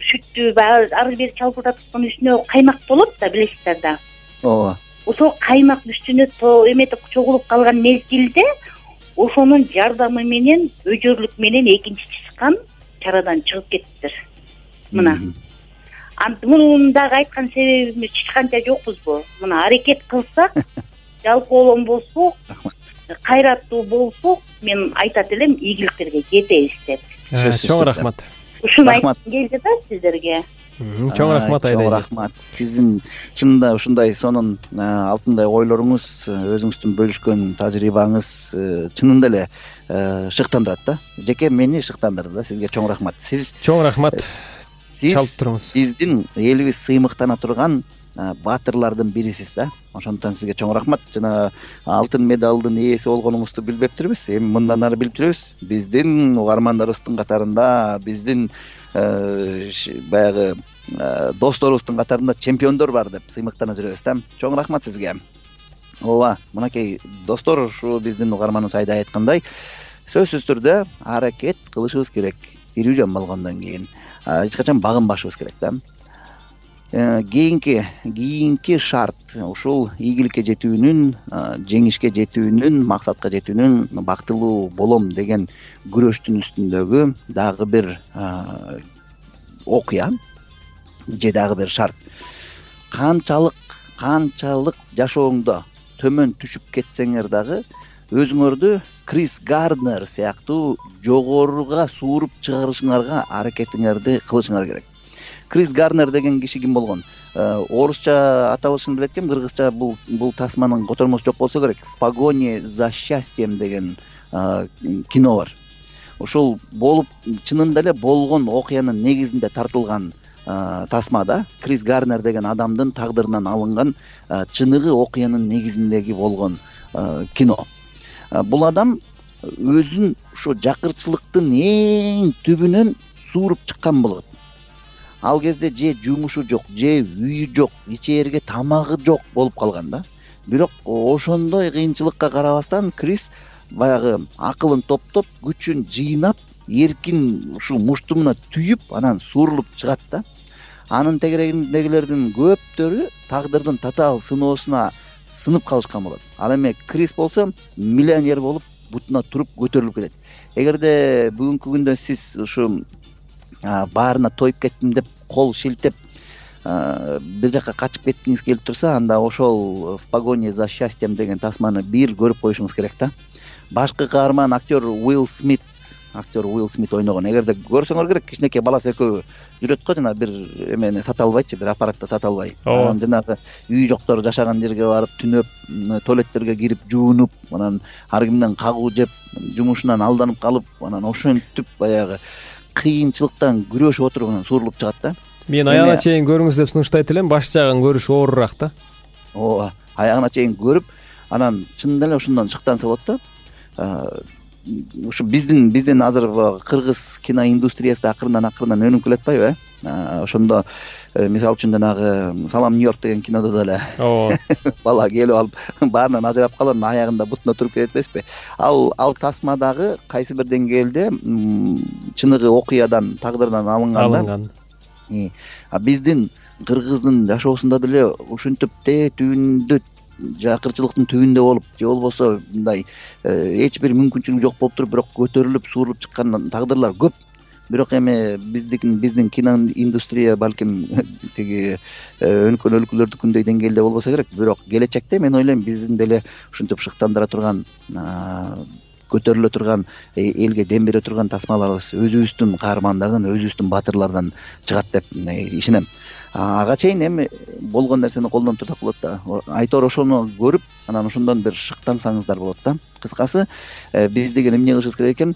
сүттү баягы ары бери чалып жаткан үстүнө каймак болот да, билесиздер да. ооба. Ошол каймак үстүнө эметип чогулуп калган мезгилде ошонун жардамы менен өжөрлүк менен экинчи чычкан чарадан чыгып кетиптир. Мына. Мунун дагы айткан себебimiz чычканча жокпузбу? Мына аракет кылсак, жалпоолон болсок, кайраттуу болсок, мен айтат элем, ийгиликтерге жетебиз деп. Чоң рахмат. Ушуну айткым келди да сиздерге. Чоң рахмат Айда. Чоң рахмат. Сиздин чынында ушундай сонун алтындай ойлоруңуз, өзүңүздүн бөлүшкөн тажрыйбаңыз чынында эле шыктандырат да. Жеке мени шыктандырды да. Сизге чоң рахмат. Сиз Чоң рахмат. Чалып туруңуз. Биздин элибиз сыймыктана турган баатырлардын бирисиз да. Ошондуктан сизге чоң рахмат. Жана алтын медалдын ээси болгонуңузду билбептирбиз. Эми мындан ары билип жүрөбүз. Биздин угармандарыбыздын катарында, биздин баягы досторубуздун катарында чемпиондор бар деп сыймыктана жүрөбүз да. Чоң рахмат сизге. Ооба, мынакей достор, ушу биздин угарманыбыз Айда айткандай, сөзсүз түрдө аракет кылышыбыз керек. Тирүү жан болгондон кийин эч качан багынбашыбыз керек да. Кийинки кийинки шарт ушул ийгиликке жетүүнүн, жеңишке жетүүнүн, максатка жетүүнүн, бактылуу болом деген күрөштүн үстүндөгү дагы бир окуя же дагы бир шарт. Канчалык канчалык жашооңдо төмөн түшүп кетсеңер дагы өзүңөрдү Крис Гарднер сыяктуу жогоруга сууруп чыгарышыңарга аракетиңерди кылышыңар керек. Крис Гарднер деген киши ким болгон? Орусча аталышын билет экем, кыргызча бул бул тасманын котормосу жок болсо керек. В погоне за счастьем деген кино бар. Ошол болуп чынында эле болгон окуянын негизинде тартылган тасма да. Крис Гарднер деген адамдын тагдырынан алынган чыныгы окуянын негизиндеги болгон кино. Бул адам өзүн ошо жакырчылыктын эң түбүнөн сууруп чыккан болот. Ал кезде же жумушу жок, же үйү жок, ичээрге тамагы жок болуп калган да. Бирок ошондой кыйынчылыкка карабастан Крис баягы акылын топтоп, күчүн жыйнап, эркин ушул муштумуна түйүп, анан суурулуп чыгат да. Анын тегерегиндегилердин көптөрү тагдырдын татаал сыноосуна сынып калышкан болот. Ал эми Крис болсо миллионер болуп, бутуна туруп көтөрүлүп кетет. Эгерде бүгүнкү күндө сиз ушу баарына тоюп кеттим деп кол шилтеп бир жакка качып кеткиңиз келип турса, анда ошол В погоне за счастьем деген тасманы бир көрүп коюшуңуз керек да. Башкы каарман актер Уилл Смит, актер Уилл Смит ойногон. Эгерде көрсөңөр керек, кичинекей баласы экөө жүрөт го, жана бир эмени сата албайчы, бир аппаратты сата албай. Анан жанагы үй жоктор жашаган жерге барып, түнөп, туалеттерге кирип, жуунуп, анан ар кимден кагуу жеп, жумушунан алданып калып, анан ошентип баягы кыйынчылыктан күрөшүп отуруп анан суурулуп чыгат да. Мен аягына чейин көрүңүз деп сунуштайт элем, баш жагын көрүш оорураак да. Ооба, аягына чейин көрүп, анан чынында эле ошондон шыктанса болот да. Ушу биздин биздин азыр кыргыз киноиндустриясы акырындан акырындан өнүгүп келатпайбы, э? Ошондо мисалы үчүн жанагы Салам Нью-Йорк деген кинодо деле ооба бала келип алып баарынан ажырап калып, анан аягында бутуна туруп кетет эмеспи? Ал ал тасмадагы кайсы бир деңгээлде чыныгы окуядан, тагдырдан алынган да. Алынган. А биздин кыргыздын жашоосунда деле ушинтип түбүндө жакырчылыктын түбүндө болуп, же болбосо мындай эч бир мүмкүнчүлүк жок болуп туруп, бирок көтөрүлүп, суурулуп чыккан тагдырлар көп. Бирок эми биздин биздин кино индустрия балким тиги өнүккөн өлкөлөрдүкүндөй деңгээлде болбосо керек, бирок келечекте мен ойлойм биздин деле ушинтип шыктандыра турган, көтөрүлө турган, элге дем бере турган тасмаларыбыз өзүбүздүн каармандардан, өзүбүздүн баатырлардан чыгат деп ишенем. Ага чейин эми болгон нерсени колдон турсак болот да. Айтор ошону көрүп, анан ошондон бир шыктансаңыздар болот да. Кыскасы, биз деген эмне кылышыбыз керек экен?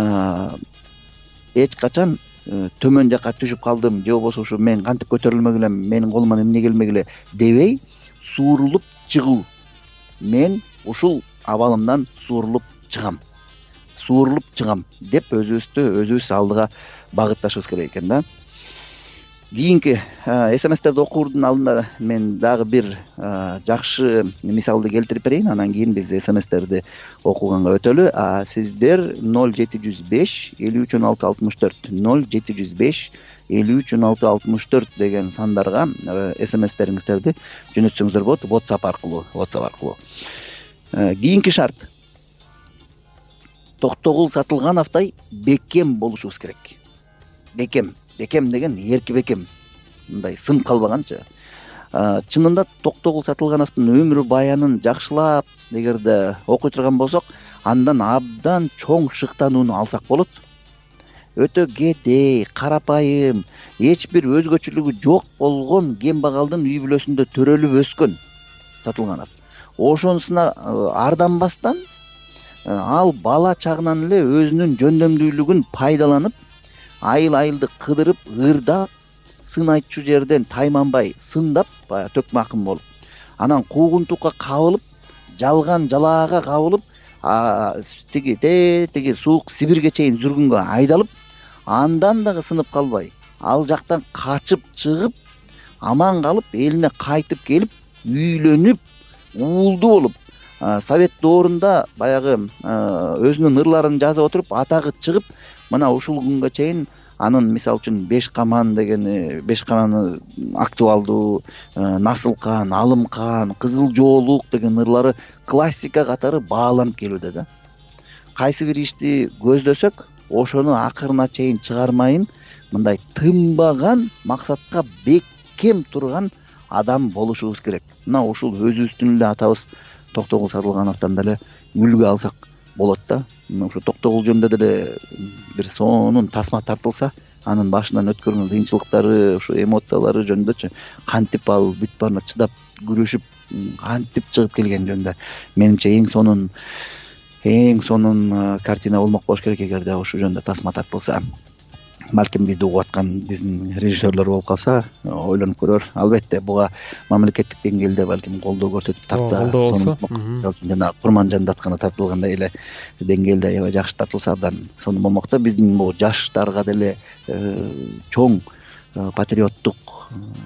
Эч качан төмөн жакка түшүп калдым, же болбосо ушу мен кантип көтөрүлмөк элем, менин колуман эмне келмек эле дебей, суурулуп чыгуу. Мен ушул абалымдан суурулуп чыгам. Суурулуп чыгам деп өзүбүздү өзүбүз алдыга багытташыбыз керек экен да. кийинки смстерди окуурдун алдында мен дагы бир жакшы мисалды келтирип берейин, анан кийин биз смстерди окуганга өтөлү. Сиздер ноль жети жүз беш элүү үч он алты алтымыш төрт ноль жети жүз беш элүү үч он алты алтымыш төрт деген сандарга смстериңиздерди жөнөтсөңүздөр болот, WhatsApp аркылуу. WhatsApp аркылуу. Кийинки шарт: токтогул Сатылгановдой бекем болушубуз керек. Бекем, бекем деген эрки бекем, мындай сын калбаганчы. Чынында Токтогул Сатылгановдун өмүр баянын жакшылап эгерде окуй турган болсок, андан абдан чоң шыктанууну алсак болот. Өтө кедей, карапайым, эч бир өзгөчөлүгү жок болгон кембагалдын үй бүлөсүндө төрөлүп өскөн Сатылганов. Ошонусуна арданбастан ал бала чагынан эле өзүнүн жөндөмдүүлүгүн пайдаланып, айыл айылды кыдырып, ырдап, сын айтчу жерден тайманбай сындап, баягы төкмакым болуп, анан куугунтукка кабылып, жалган жалаага кабылып, тиги тиги суук Сибирге чейин жүргөнгө айдалып, андан дагы сынып калбай, ал жактан качып чыгып, аман калып, элине кайтып келип, үйлөнүп, уулдуу болуп, совет доорунда баягы өзүнүн ырларын жазып отуруп, атагы чыгып, мына ушул күнгө чейин анын мисалы үчүн Беш каман деген, Беш каманы актуалдуу, Насылкан, Алымкан, Кызыл жоолук деген ырлары классика катары бааланып келүүдө да. Кайсы бир ишти көздөсөк, ошону акырына чейин чыгармайын, мындай тынбаган максатка бекем турган адам болушубуз керек. Мына ушул өзүбүздүн эле атабыз Токтогул Сатылгановдон деле үлгү алсак болот да. Ушу Токтогул жөнүндө деле бир сонун тасма тартылса, анын башынан өткөргөн кыйынчылыктары, ушу эмоциялары жөнүндөчү, кантип ал бүт баарына чыдап, күрөшүп, кантип чыгып келген жөнүндө менимче эң сонун эң сонун картина болмок болуш керек эгерде ушул жөнүндө тасма тартылса. Балким бизди угуп аткан биздин режиссерлор болуп калса, ойлонуп көрөр. Албетте буга мамлекеттик деңгээлде балким колдоо көрсөтүп тартса, жана Курманжан датканы тартылгандай эле деңгээлде аябай жакшы тартылса абдан сонун болмок да. Биздин бул жаштарга деле чоң патриоттук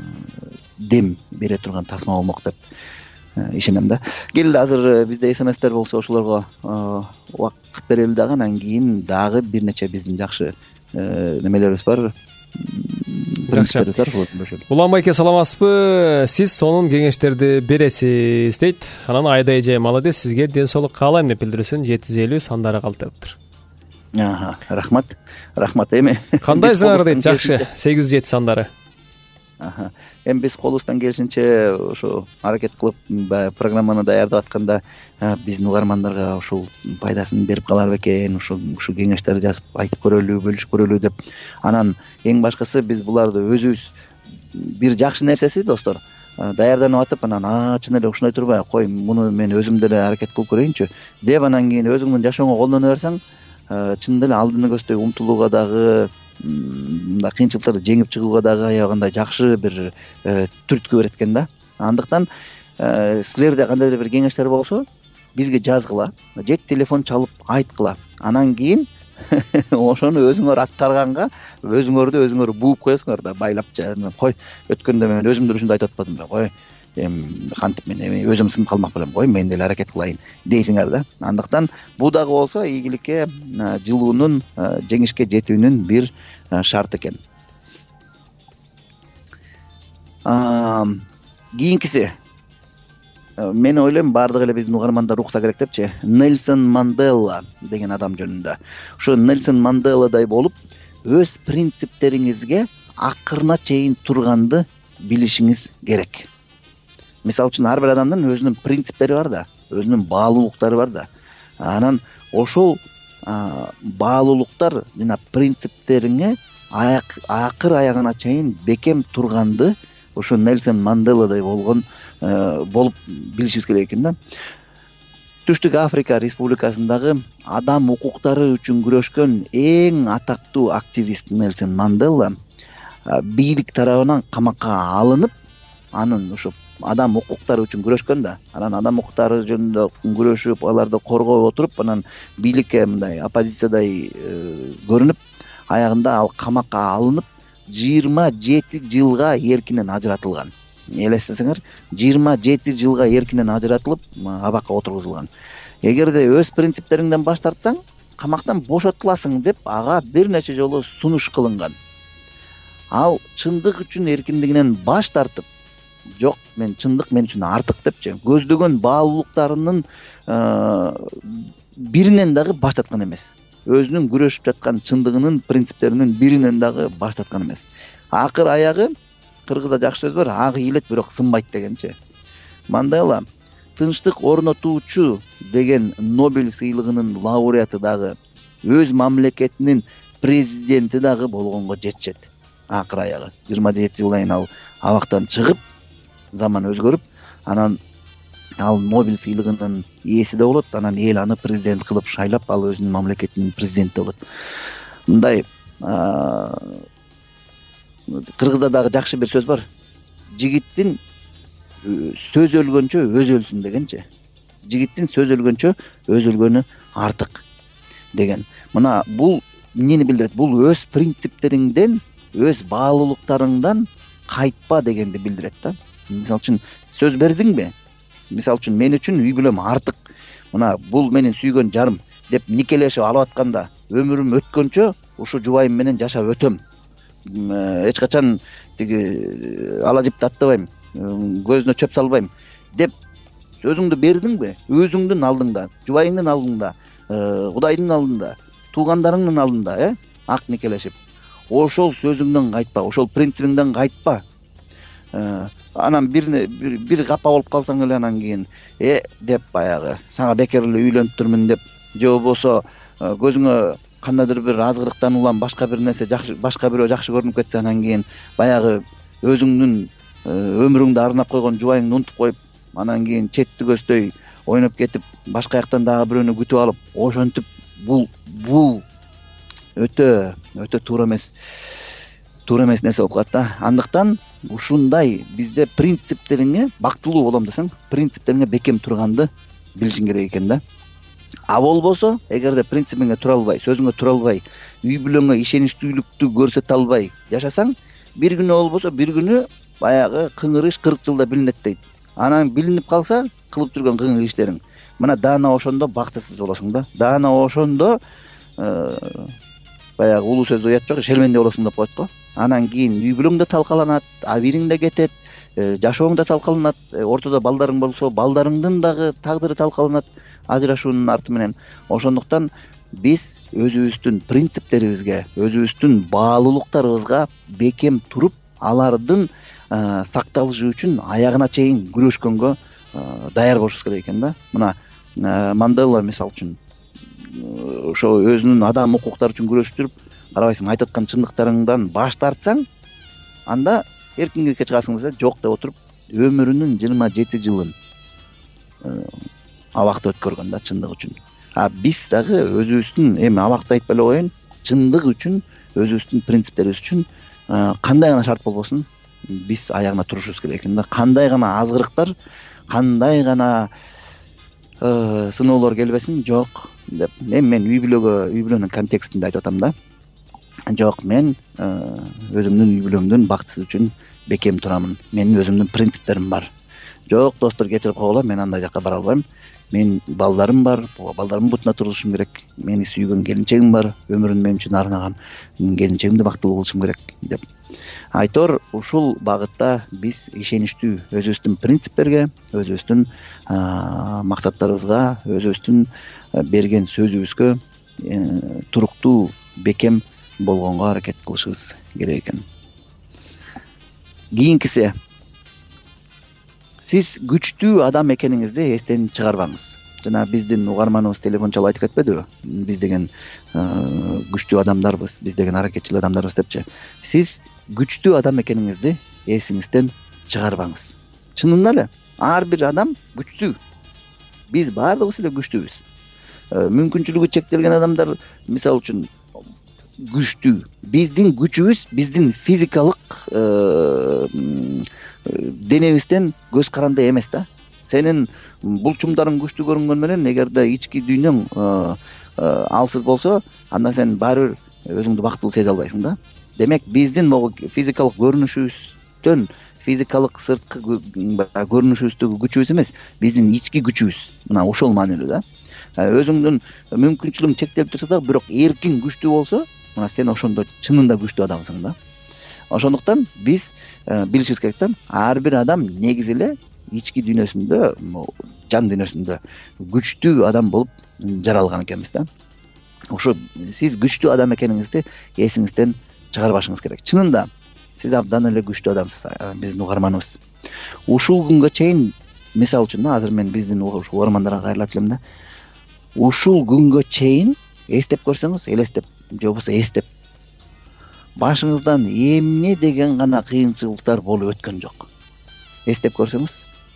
дем бере турган тасма болмок деп ишенем да. Келди, азыр бизде смстер болсо ошолорго убакыт берели дагы, анан кийин дагы бир нече биздин жакшы немелерибиз бар. Жакшы. Улан байке, саламатсызбы? Сиз сонун кеңештерди бересиз дейт. Анан Айда эже молодец, сизге ден соолук каалайм деп билдирсин. жети жүз элүү сандары калтырыптыр. Аха, рахмат. Рахмат эми. Кандайсыңар дейт. Жакшы. сегиз жүз жети сандары. Аха. Эми биз колубуздан келишинче ошо аракет кылып программаны даярдап атканда биздин угармандарга ушул пайдасын берип калар бекен, ушул ушул кеңештерди жазып айтып көрөлү, бөлүшүп көрөлү деп. Анан эң башкысы биз буларды өзүбүз бир жакшы нерсеси достор даярданып атып, анан а чын эле ушундай турбай, кой муну мен өзүм деле аракет кылып көрөйүнчү деп, анан кийин өзүңдүн жашооңо колдоно берсең, чын эле алдыны көздөй умтулууга дагы, мындай кыйынчылыктарды жеңип чыгууга дагы аябагандай жакшы бир түрткү берет экен да. Андыктан силерде кандайдыр бир кеңештер болсо, бизге жазгыла, же телефон чалып айткыла. Анан кийин ошону өзүңөр аткарганга өзүңөрдү өзүңөр бууп коесуңар да, байлап. Кой, өткөндө мен өзүм деле ушундай айтып атпадым да, кой эми кантип мен эми өзүм сынып калмак белем, кой мен деле аракет кылайын дейсиңер да. Андыктан бул дагы болсо ийгиликке, жылуунун, жеңишке жетүүнүн бир шарт экен. Кийинкиси, мен ойлойм баардык эле биздин угармандар укса керек депчи, Нельсон Мандела деген адам жөнүндө. Ошо Нельсон Манделадай болуп, өз принциптериңизге акырына чейин турганды билишиңиз керек. Мисалы үчүн ар бир адамдын өзүнүн принциптери бар да, өзүнүн баалуулуктары бар да. Анан ошол баалуулуктар жана принциптериңе акыр аягына чейин бекем турганды ошо Нельсон Манделадай болгон болуп билишибиз керек экен да. Түштүк Африка Республикасындагы адам укуктары үчүн күрөшкөн эң атактуу активист Нельсон Мандела бийлик тарабынан камакка алынып, анын ушу адам укуктары үчүн күрөшкөн да. Анан адам укуктары жөнүндө күрөшүп, аларды коргоп отуруп, анан бийликке мындай оппозициядай көрүнүп, аягында ал камакка алынып, жыйырма жети жылга эркинен ажыратылган. Элестесеңер, жыйырма жети жылга эркинен ажыратылып абакка отургузулган. Эгерде өз принциптериңден баш тартсаң, камактан бошотуласың деп ага бир нече жолу сунуш кылынган. Ал чындык үчүн эркиндигинен баш тартып, жок, мен чындык мен үчүн артык депчи, көздөгөн баалуулуктарынын биринен дагы баш тарткан эмес. Өзүнүн күрөшүп жаткан чындыгынын принциптеринин биринен дагы баш тарткан эмес. Акыр аягы кыргызда жакшы сөз бар, ак ийилет бирок сынбайт дегенчи. Мандела тынчтык орнотуучу деген Нобель сыйлыгынын лауреаты дагы, өз мамлекетинин президенти дагы болгонго жетишет. Акыр аягы жыйырма жети жылдан кийин ал абактан чыгып, заман өзгөрүп, анан ал Нобель сыйлыгынын ээси да болот, анан эл аны президент кылып шайлап, ал өзүнүн мамлекетинин президенти болот. Мындай кыргызда дагы жакшы бир сөз бар. Жигиттин сөз өлгөнчө өз өлсүн дегенчи. Жигиттин сөз өлгөнчө өз өлгөнү артык деген. Мына бул эмнени билдирет? Бул өз принциптериңден, өз баалуулуктарыңдан кайтпа дегенди билдирет да. Мисалы үчүн сөз бердиңби? Мисалы үчүн мен үчүн үй бүлөм артык. Мына бул менин сүйгөн жарым деп никелешип алып атканда, өмүрүм өткөнчө ушу жубайым менен жашап өтөм. Эч качан тиги ала жипти аттабайм, көзүнө чөп салбайм деп сөзүңдү бердиңби? Өзүңдүн алдыңда, жубайыңдын алдыңда, Кудайдын алдында, туугандарыңдын алдында, э, ак никелешип. Ошол сөзүңдөн кайтпа, ошол принцибиңден кайтпа. Анан бир бир капа болуп калсаң эле анан кийин э деп баягы сага бекер эле үйлөнүптүрмүн деп, же болбосо көзүңө кандайдыр бир азгырыктан улам башка бир нерсе жакшы, башка бирөө жакшы көрүнүп кетсе, анан кийин баягы өзүңдүн өмүрүңдү арнап койгон жубайыңды унутуп коюп, анан кийин четти көздөй ойноп кетип, башка жактан дагы бирөөнү күтүп алып, ошентип бул бул өтө өтө туура эмес. Туура эмес нерсе болуп калат да. Андыктан ушундай бизде принциптериңе бактылуу болом десең, принциптериңе бекем турганды билишиң керек экен да. А болбосо, эгерде принципиңе тура албай, сөзүңө тура албай, үй бүлөңө ишеничтүүлүктү көрсөтө албай жашасаң, бир күнү болбосо бир күнү баягы кыңырыш кырк жылда билинет дейт. Анан билинип калса, кылып жүргөн кыңыр иштериң, мына даана ошондо бактысыз болосуң да. Даана ошондо баягы улуу сөздө уят жок, шерменде болосуң деп коет го. Анан кийин үй бүлөң да талкаланат, абийириң да кетет, жашооң да талкаланат, ортодо балдарың болсо, балдарыңдын дагы тагдыры талкаланат ажырашуунун арты менен. Ошондуктан биз өзүбүздүн принциптерибизге, өзүбүздүн баалуулуктарыбызга бекем туруп, алардын сакталышы үчүн аягына чейин күрөшкөнгө даяр болушубуз керек экен да. Мына Мандела мисалы үчүн ошо өзүнүн адам укуктары үчүн күрөшүп жүрүп, карабайсың, айтып аткан чындыктарыңдан баш тартсаң, анда эркиндикке чыгасың десе, жок деп отуруп, өмүрүнүн жыйырма жети жылын абакта өткөргөн да чындык үчүн. А биз дагы өзүбүздүн, эми абакта айтпай эле коеюн, чындык үчүн, өзүбүздүн принциптерибиз үчүн кандай гана шарт болбосун, биз аягына турушубуз керек экен да. Кандай гана азгырыктар, кандай гана сыноолор келбесин, жок деп. Эми мен үй бүлөгө, үй бүлөнүн контекстинде айтып атам да. Жок, мен өзүмдүн үй бүлөмдүн бактысы үчүн бекем турамын. Менин өзүмдүн принциптерим бар. Жок, достор, кечирип койгула, мен андай жакка бара албайм. Мен балдарым бар, балдарымдын бутуна турушум керек. Мени сүйгөн келинчегим бар, өмүрүн мен үчүн арнаган келинчегимди бактылуу кылышым керек деп. Айтор, ушул багытта биз ишеничтүү өзүбүздүн принциптерге, өзүбүздүн максаттарыбызга, өзүбүздүн берген сөзүбүзгө туруктуу, бекем болгонго аракет кылышыбыз керек экен. Кийинкиси, сиз күчтүү адам экениңизди эстен чыгарбаңыз. Жана биздин угарманыбыз телефон чалып айтып кетпедиби? Биз деген күчтүү адамдарбыз, биз деген аракетчил адамдарбыз депчи. Сиз күчтүү адам экениңизди эсиңизден чыгарбаңыз. Чынында эле, ар бир адам күчтүү. Биз баардыгыбыз эле күчтүүбүз. Мүмкүнчүлүгү чектелген адамдар, мисалы үчүн, күчтүү. Биздин күчүбүз биздин физикалык денебизден көз каранды эмес да. Сенин булчумдарың күчтүү көрүнгөн менен, эгерде ички дүйнөң алсыз болсо, анда сен баары бир өзүңдү бактылуу сезе албайсың да. демек биздин могу физикалык көрүнүшүбүздөн физикалык сырткы көрүнүшүбүздөгү күчүбүз эмес, биздин ички күчүбүз мына ошол маанилүү да. Өзүңдүн мүмкүнчүлүгүң чектелип турса дагы бирок эркиң күчтүү болсо, мына сен ошондо чынында күчтүү адамсың да. Ошондуктан биз билишибиз керек да, ар бир адам негизи эле ички дүйнөсүндө, жан дүйнөсүндө күчтүү адам болуп жаралган экенбиз да. Ошо сиз күчтүү адам экениңизди эсиңизден чыгарбашыңыз керек. Чынында сиз абдан эле күчтүү адамсыз, биздин угарманыбыз. Ушул күнгө чейин, мисалы үчүн, азыр мен биздин угармандарга кайрылып элем да. Ушул күнгө чейин эстеп көрсөңүз, элестеп же болбосо эстеп, башыңыздан эмне деген гана кыйынчылыктар болуп өткөн жок. Эстеп көрсөңүз,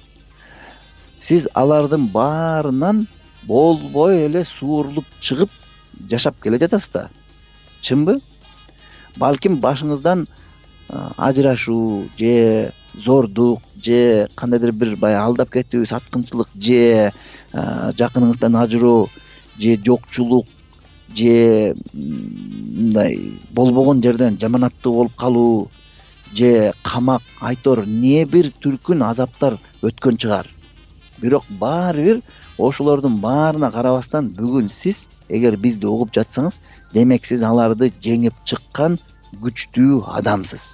сиз алардын баарынан болбой эле суурулуп чыгып жашап келе жатасыз да. Чынбы? Балким башыңыздан ажырашуу же зордук же кандайдыр бир баягы алдап кетүү, саткынчылык же жакыныңыздан ажыроо же жокчулук же мындай болбогон жерден жаманаттуу болуп калуу же камак, айтор не бир түркүн азаптар өткөн чыгар. Бирок баары бир ошолордун баарына карабастан бүгүн сиз эгер бизди угуп жатсаңыз, демек сиз аларды жеңип чыккан күчтүү адамсыз.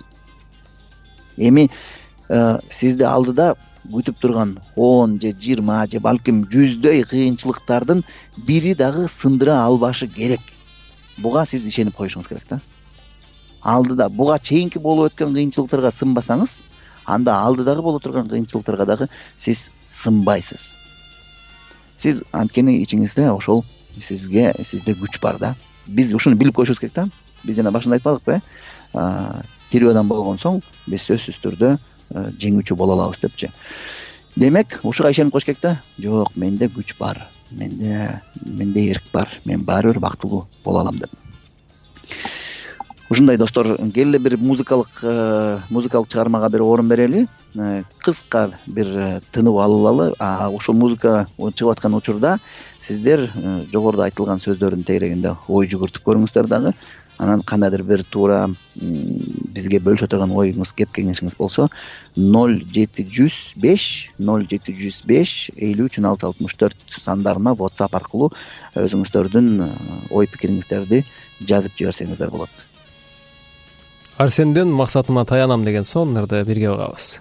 Эми сизди алдыда күтүп турган он же жыйырма же балким жүздөй кыйынчылыктардын бири дагы сындыра албашы керек. Буга сиз ишенип коюшуңуз керек да. Алдыда буга чейинки болуп өткөн кыйынчылыктарга сынбасаңыз, анда алдыдагы боло турган кыйынчылыктарга дагы сиз сынбайсыз. Сиз анткени ичиңизде ошол сизге сизде күч бар да. Биз ушуну билип коюшубуз керек да. Биз жана башында айтпадыкпы, э? Тирүү адам болгон соң биз сөзсүз түрдө жеңүүчү боло алабыз депчи. Демек, ушуга ишенип коюш керек да. Жок, менде күч бар. Менде менде эрк бар. Мен баары бир бактылуу боло алам деп. Ушундай достор, келе бир музыкалык музыкалык чыгармага бир орун берели. Кыска бир тынып алалы. А ушул музыка чыгып аткан учурда сиздер жогоруда айтылган сөздөрдүн тегерегинде ой жүгүртүп көрүңүздөр дагы. Анан кандайдыр бир туура бизге бөлүшө турган оюңуз, кеп кеңешиңиз болсо ноль жети жүз беш ноль жети жүз беш элүү үч он алты алтымыш төрт сандарына WhatsApp аркылуу өзүңүздөрдүн ой пикириңиздерди жазып жиберсеңиздер болот. Арсенден максатыма таянам деген сонунарды бирге угабыз.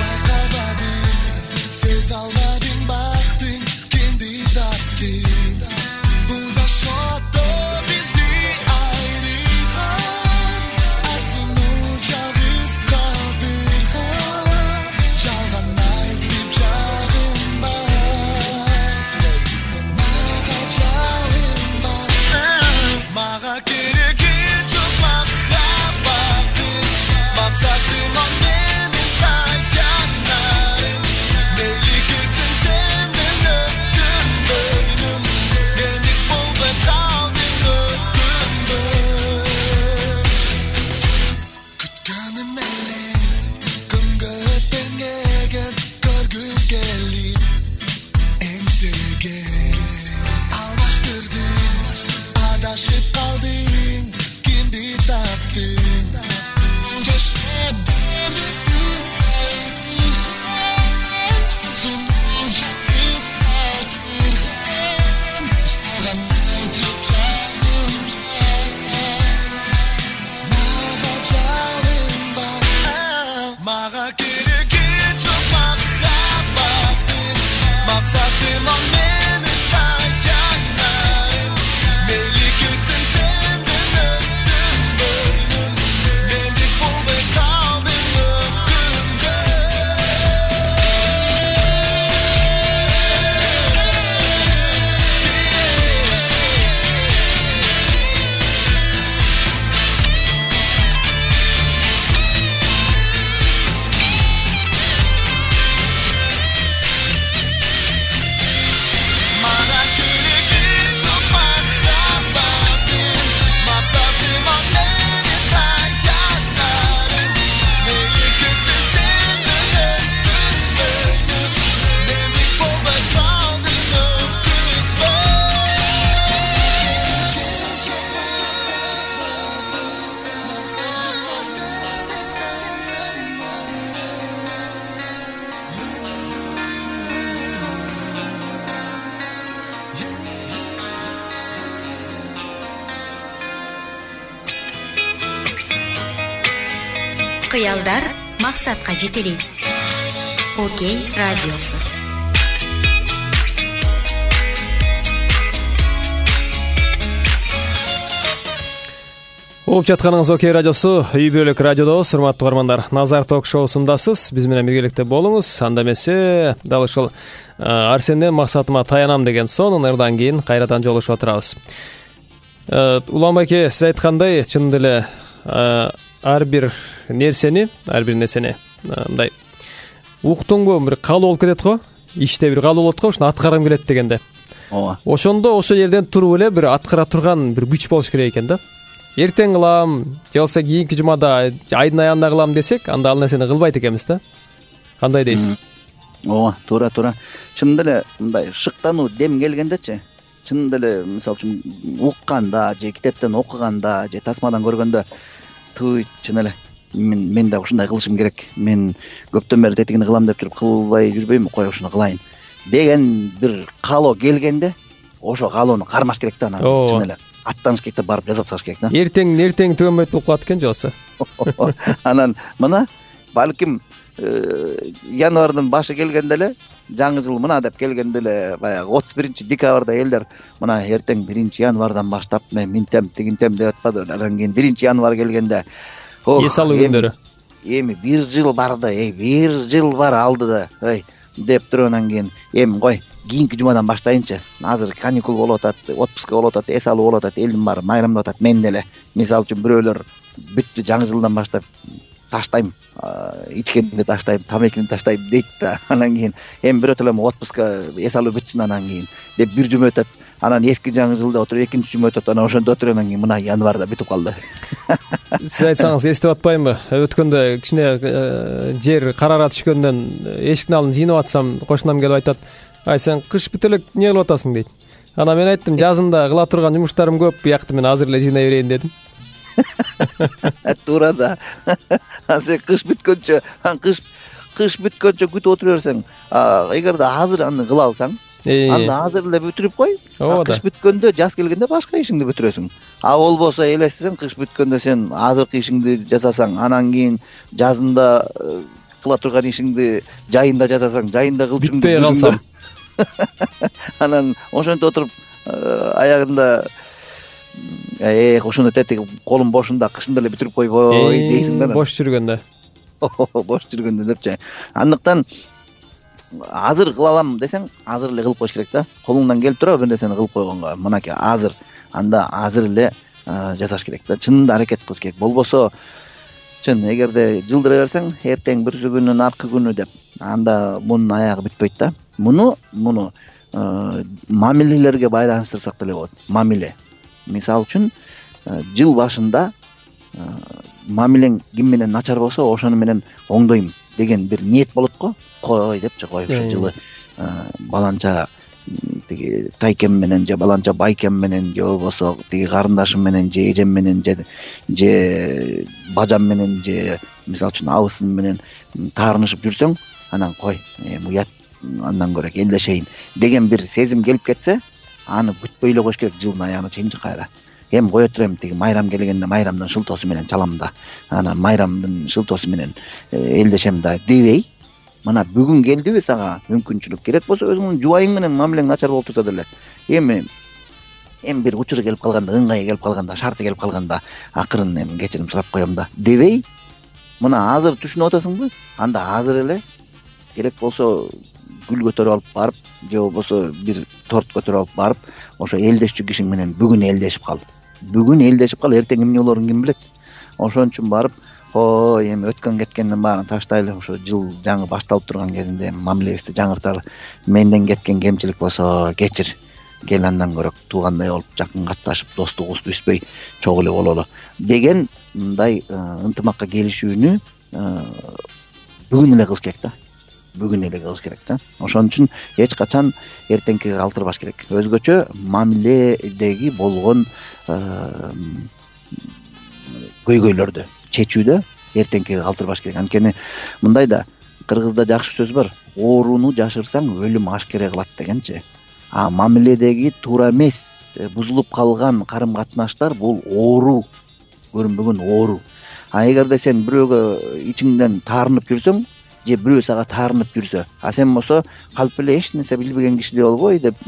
Almadın baktın kendi taptın. Кыялдар максатка жетели. Окей радиосу. Угуп жатканыңыз Окей радиосу, үй бүлөк радиодобуз, урматтуу угармандар. Назар ток-шоусундасыз. Биз менен биргеликте болуңуз. Анда эмесе дал ушул Арсенден максатыма таянам деген сонун ырдан кийин кайрадан жолугушуп отурабыз. Улан байке, сиз айткандай, чын деле ар бир нерсени, ар бир нерсени мындай уктуңбу бир калуу болуп кетет го, иште бир калуу болот го, ушуну аткаргым келет дегенде. Ооба. Ошондо ошол жерден туруп эле бир аткара турган бир күч болуш керек экен да. Эртең кылам, же болбосо кийинки жумада, айдын аягында кылам десек, анда ал нерсени кылбайт экенбиз да. Кандай дейсиз? Ооба, туура, туура. Чын деле мындай шыктануу дем келгендечи, чын деле мисалы үчүн укканда, же китептен окуганда, же тасмадан көргөндө туй чын эле мен мен да ушундай кылышым керек. Мен көптөн бери тетигини кылам деп туруп кылбай жүрбөйм, кой ушуну кылайын деген бир каалоо келгенде, ошо каалоону кармаш керек да, анан чын эле аттаныш керек да, барып жасап салыш керек да. Эртең эртең түгөнбөйт болуп калат экен же болсо. Анан мына балким январдын башы келгенде эле, жаңы жыл мына деп келгенде эле, баягы отуз биринчи декабрда элдер мына эртең биринчи январдан баштап мен минтем тигинтем деп атпады. Анан кийин биринчи январ келгенде эс алуу күндөрү. Эми бир жыл барды, эй, бир жыл бар алдыда, эй деп туруп анан кийин эми кой кийинки жумадан баштайынчы. Азыр каникул болуп атат, отпуска болуп атат, эс алуу болуп атат, элдин баары майрамдап атат. Мен деле мисалы үчүн бирөөлөр бүттү жаңы жылдан баштап таштайм, ичкенди таштайм, тамекини таштайм дейт да. Анан кийин эми бирөө эле отпуска эс алуу бүтсүн анан кийин деп бир жума өтөт. Анан эски жаңы жылда отуруп экинчи жума өтөт. Анан ошондо отуруп анан кийин мына январда бүтүп калды. Сиз айтсаңыз эстеп атпаймынбы? Өткөндө кичине жер карара түшкөндөн эшиктин алдын жыйнап атсам, кошунам келип айтат: "Ай, сен кыш бүтө элек эмне кылып атасың?" дейт. Анан мен айттым: "Жазында кыла турган жумуштарым көп, буякты мен азыр эле жыйнай берейин" дедим. Туура да. Сен кыш бүткөнчө, кыш кыш бүткөнчө күтүп отура берсең, эгерде азыр аны кыла алсаң, анда азыр эле бүтүрүп кой. Кыш бүткөндө, жаз келгенде башка ишиңди бүтүрөсүң. А болбосо элестесең, кыш бүткөндө сен азыркы ишиңди жасасаң, анан кийин жазында кыла турган ишиңди жайында жасасаң, жайында кылчуң бүтпөй калсам. Анан ошентип отуруп аягында э ошондо тетиги колум бошунда кышында эле бүтүрүп койбой дейсиң да. Бош жүргөндө. Бош жүргөндө депчи. Андыктан азыр кыла алам десең, азыр эле кылып коюш керек да. Колуңдан келип турабы бир нерсени кылып койгонго. Мынакей азыр, анда азыр эле жасаш керек да. Чынында аракет кылыш керек. Болбосо чын эгерде жылдыра берсең, эртең бүрсү күнү, наркы күнү деп, анда мунун аягы бүтпөйт да. Муну муну мамилелерге байланыштырсак деле болот. Мамиле. Мисалы үчүн жыл башында мамилең ким менен начар болсо, ошону менен оңдойм деген бир ниет болот го. Кой депчи, кой ушу жылы баланча тиги тайкем менен же баланча байкем менен же болбосо тиги карындашым менен же эжем менен же же бажам менен же мисалы үчүн абысым менен таарынышып жүрсөң, анан кой эми уят, андан көрө элдешейин деген бир сезим келип кетсе, аны күтпөй эле коюш керек жылдын аягына чейинчи кайра. Эми кое турайм, тиги майрам келгенде майрамдын шылтоосу менен чалам да, анан майрамдын шылтоосу менен элдешем да дебей, мына бүгүн келдиби сага мүмкүнчүлүк, керек болсо өзүңдүн жубайың менен мамилең начар болуп турса деле, эми эми бир учуру келип калганда, ыңгайы келип калганда, шарты келип калганда, акырын эми кечирим сурап коем да дебей, мына азыр түшүнүп атасыңбы? Анда азыр эле керек болсо гүл көтөрүп алып барып, же болбосо бир торт көтөрүп алып барып, ошо элдешчү кишиң менен бүгүн элдешип кал. Бүгүн элдешип кал, эртең эмне болорун ким билет. Ошон үчүн барып, ой, эми өткөн кеткендин баарын таштайлы, ошо жыл жаңы башталып турган кезинде мамилебизди жаңырталы. Менден кеткен кемчилик болсо кечир. Кел андан көрөк туугандай болуп, жакын катташып, достугубузду үзбөй чогуу эле бололу деген мындай ынтымакка келишүүнү бүгүн эле кылыш керек да. Бүгүн эле кылыш керек да. Ошон үчүн эч качан эртеңкиге калтырбаш керек. Өзгөчө мамиледеги болгон көйгөйлөрдү чечүүдө эртеңкиге калтырбаш керек. Анткени мындай да кыргызда жакшы сөз бар: ооруну жашырсаң өлүм ашкере кылат дегенчи. А мамиледеги туура эмес, бузулуп калган карым-катнаштар бул оору, көрүнбөгөн оору. А эгерде сен бирөөгө ичиңден таарынып жүрсөң же бирөө сага таарынып жүрсө, а сен болсо калп эле эч нерсе билбеген кишидей болбой деп,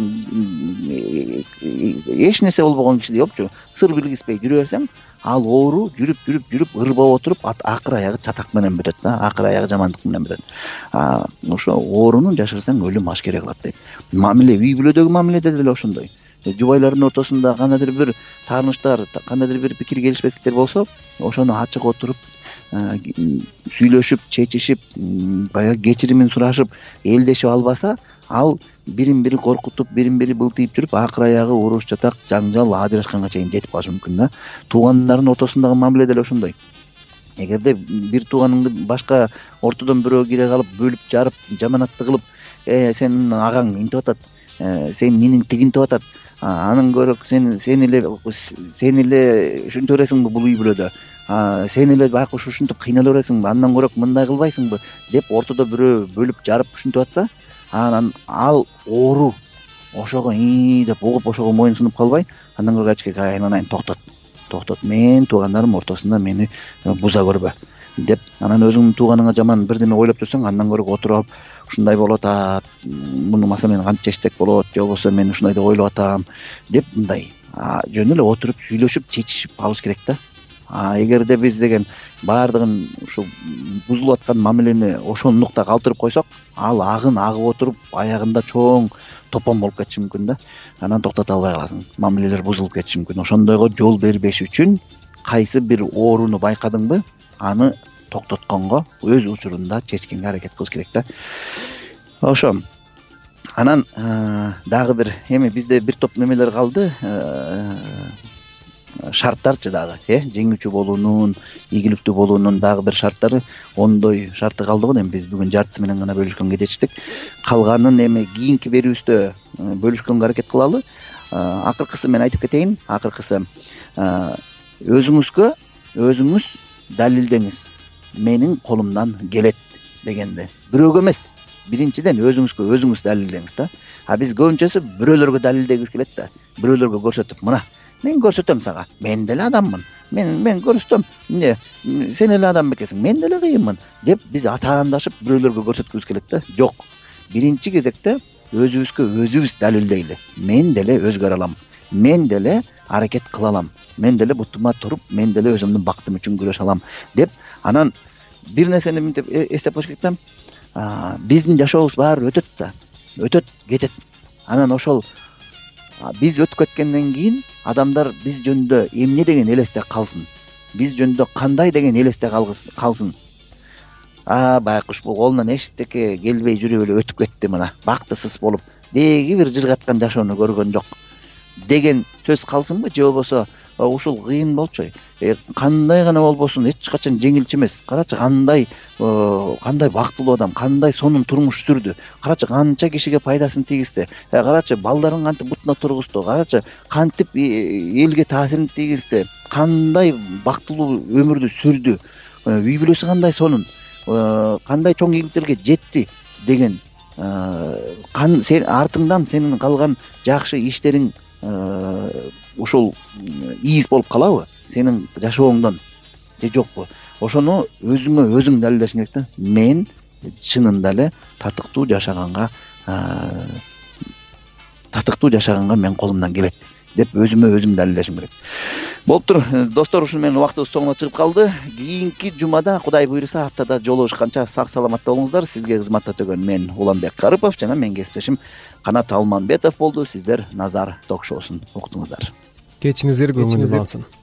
эч нерсе болбогон кишидей болупчу сыр билгизбей жүрө берсең, ал оору жүрүп жүрүп жүрүп ырбап отуруп акыр аягы чатак менен бүтөт да, акыр аягы жамандык менен бүтөт. Ошо ооруну жашырсаң өлүм ашкере кылат дейт. Мамиле, үй бүлөдөгү мамиледе деле ошондой. Жубайлардын ортосунда кандайдыр бир таарынычтар, кандайдыр бир пикир келишпестиктер болсо, ошону ачык отуруп сүйлөшүп, чечишип, баягы кечиримин сурашып, элдешип албаса, ал бирин бири коркутуп, бирин бири былтыйып жүрүп, акыр аягы уруш, чатак, жаңжал, ажырашканга чейин жетип калышы мүмкүн да. Туугандардын ортосундагы мамиле деле ошондой. Эгерде бир тууганыңды башка ортодон бирөө кире калып, бөлүп, жарып, жаманатты кылып, э сенин агаң интип атат, сенин ниниң тигинтип атат, анын көрөк сен сен эле сен эле ушинте бересиңби бул үй бүлөдө, сен эле байкуш ушинтип кыйнала бересиңби, андан көрөк мындай кылбайсыңбы деп ортодо бирөө бөлүп жарып ушинтип атса, анан ал оору ошого ии деп угуп ошого моюн сунуп калбай, андан көрөк ачке айланайын, токтот, токтот, мен туугандарым ортосунда мени буза көрбө деп, анан өзүңдүн тууганыңа жаман бирдеме ойлоп жүрсөң, андан көрөк отуруп алып, ушундай болуп атат, муну маселени кантип чечсек болот, же болбосо мен ушундай деп ойлоп атам деп, мындай жөн эле отуруп сүйлөшүп, чечишип алыш керек да. А эгерде биз деген баардыгын ушу бузулуп аткан мамилени ошол нуктага калтырып койсок, ал агын агып отуруп, аягында чоң топон болуп кетиши мүмкүн да. Анан токтото албай каласың, мамилелер бузулуп кетиши мүмкүн. Ошондойго жол бербеш үчүн кайсы бир ооруну байкадыңбы, аны токтотконго өз учурунда чечкенге аракет кылыш керек да. Ошо. Анан дагы бир эми бизде бир топ немелер калды, шарттарчы дагы, э, жеңүүчү болуунун, ийгиликтүү болуунун дагы бир шарттары, ондой шарты калды го. Эми биз бүгүн жартысы менен гана бөлүшкөнгө жетиштик. Калганын эми кийинки берүүбүздө бөлүшкөнгө аракет кылалы. Акыркысы мен айтып кетейин, акыркысы өзүңүзгө өзүңүз далилдеңиз. Менин колумдан келет дегенде. Бирөөгө эмес, биринчиден өзүңүзгө өзүңүз далилдеңиз да. А биз көбүнчөсү бирөөлөргө далилдегибиз келет да. Бирөөлөргө көрсөтүп, мына мен көрсөтөм сага, мен деле адаммын, мен мен көрсөтөм, эмне сен эле адам бекенсиң, мен деле кыйынмын деп биз атаандашып бирөөлөргө көрсөткүбүз келет да. Жок, биринчи кезекте өзүбүзгө өзүбүз далилдейли. Мен деле өзгөрө алам, мен деле аракет кыла алам, мен деле бутума туруп, мен деле өзүмдүн бактым үчүн күрөшө алам деп, анан бир нерсени мынтип эстеп коюш керек да. Биздин жашообуз баары өтөт да, өтөт, кетет. Анан ошол биз өтүп кеткенден кийин адамдар биз жөнүндө эмне деген элесте калсын, биз жөнүндө кандай деген элесте калсын. А байкуш бул колунан эчтеке келбей жүрүп эле өтүп кетти, мына бактысыз болуп, деги бир жыргаткан жашоону көргөн жок деген сөз калсынбы, же болбосо ушул кыйын болчу, кандай гана болбосун эч качан жеңилчү эмес. Карачы кандай кандай бактылуу адам, кандай сонун турмуш сүрдү, карачы канча кишиге пайдасын тийгизди, карачы балдарын кантип бутуна тургузду, карачы кантип элге таасирин тийгизди, кандай бактылуу өмүрдү сүрдү, үй бүлөсү кандай сонун, кандай чоң ийгиликтерге жетти деген, сен артыңдан сенин калган жакшы иштериң ушул ийиз болуп калабы сенин жашооңдон же жокпу? Ошону өзүңө өзүң далилдешиң керек да. Мен чынында эле татыктуу жашаганга татыктуу жашаганга мен колумдан келет деп өзүмө өзүм далилдешим керек. Болуптур достор, ушуну менен убактыбыз соңуна чыгып калды. Кийинки жумада Кудай буйруса аптада жолугушканча сак саламатта болуңуздар. Сизге кызмат өтөгөн мен Уланбек Карыпов жана менин кесиптешим Канат Алмамбетов болду. Сиздер Назар ток-шоусун уктуңуздар. Кечиңиздер көңүлүңүз алсын.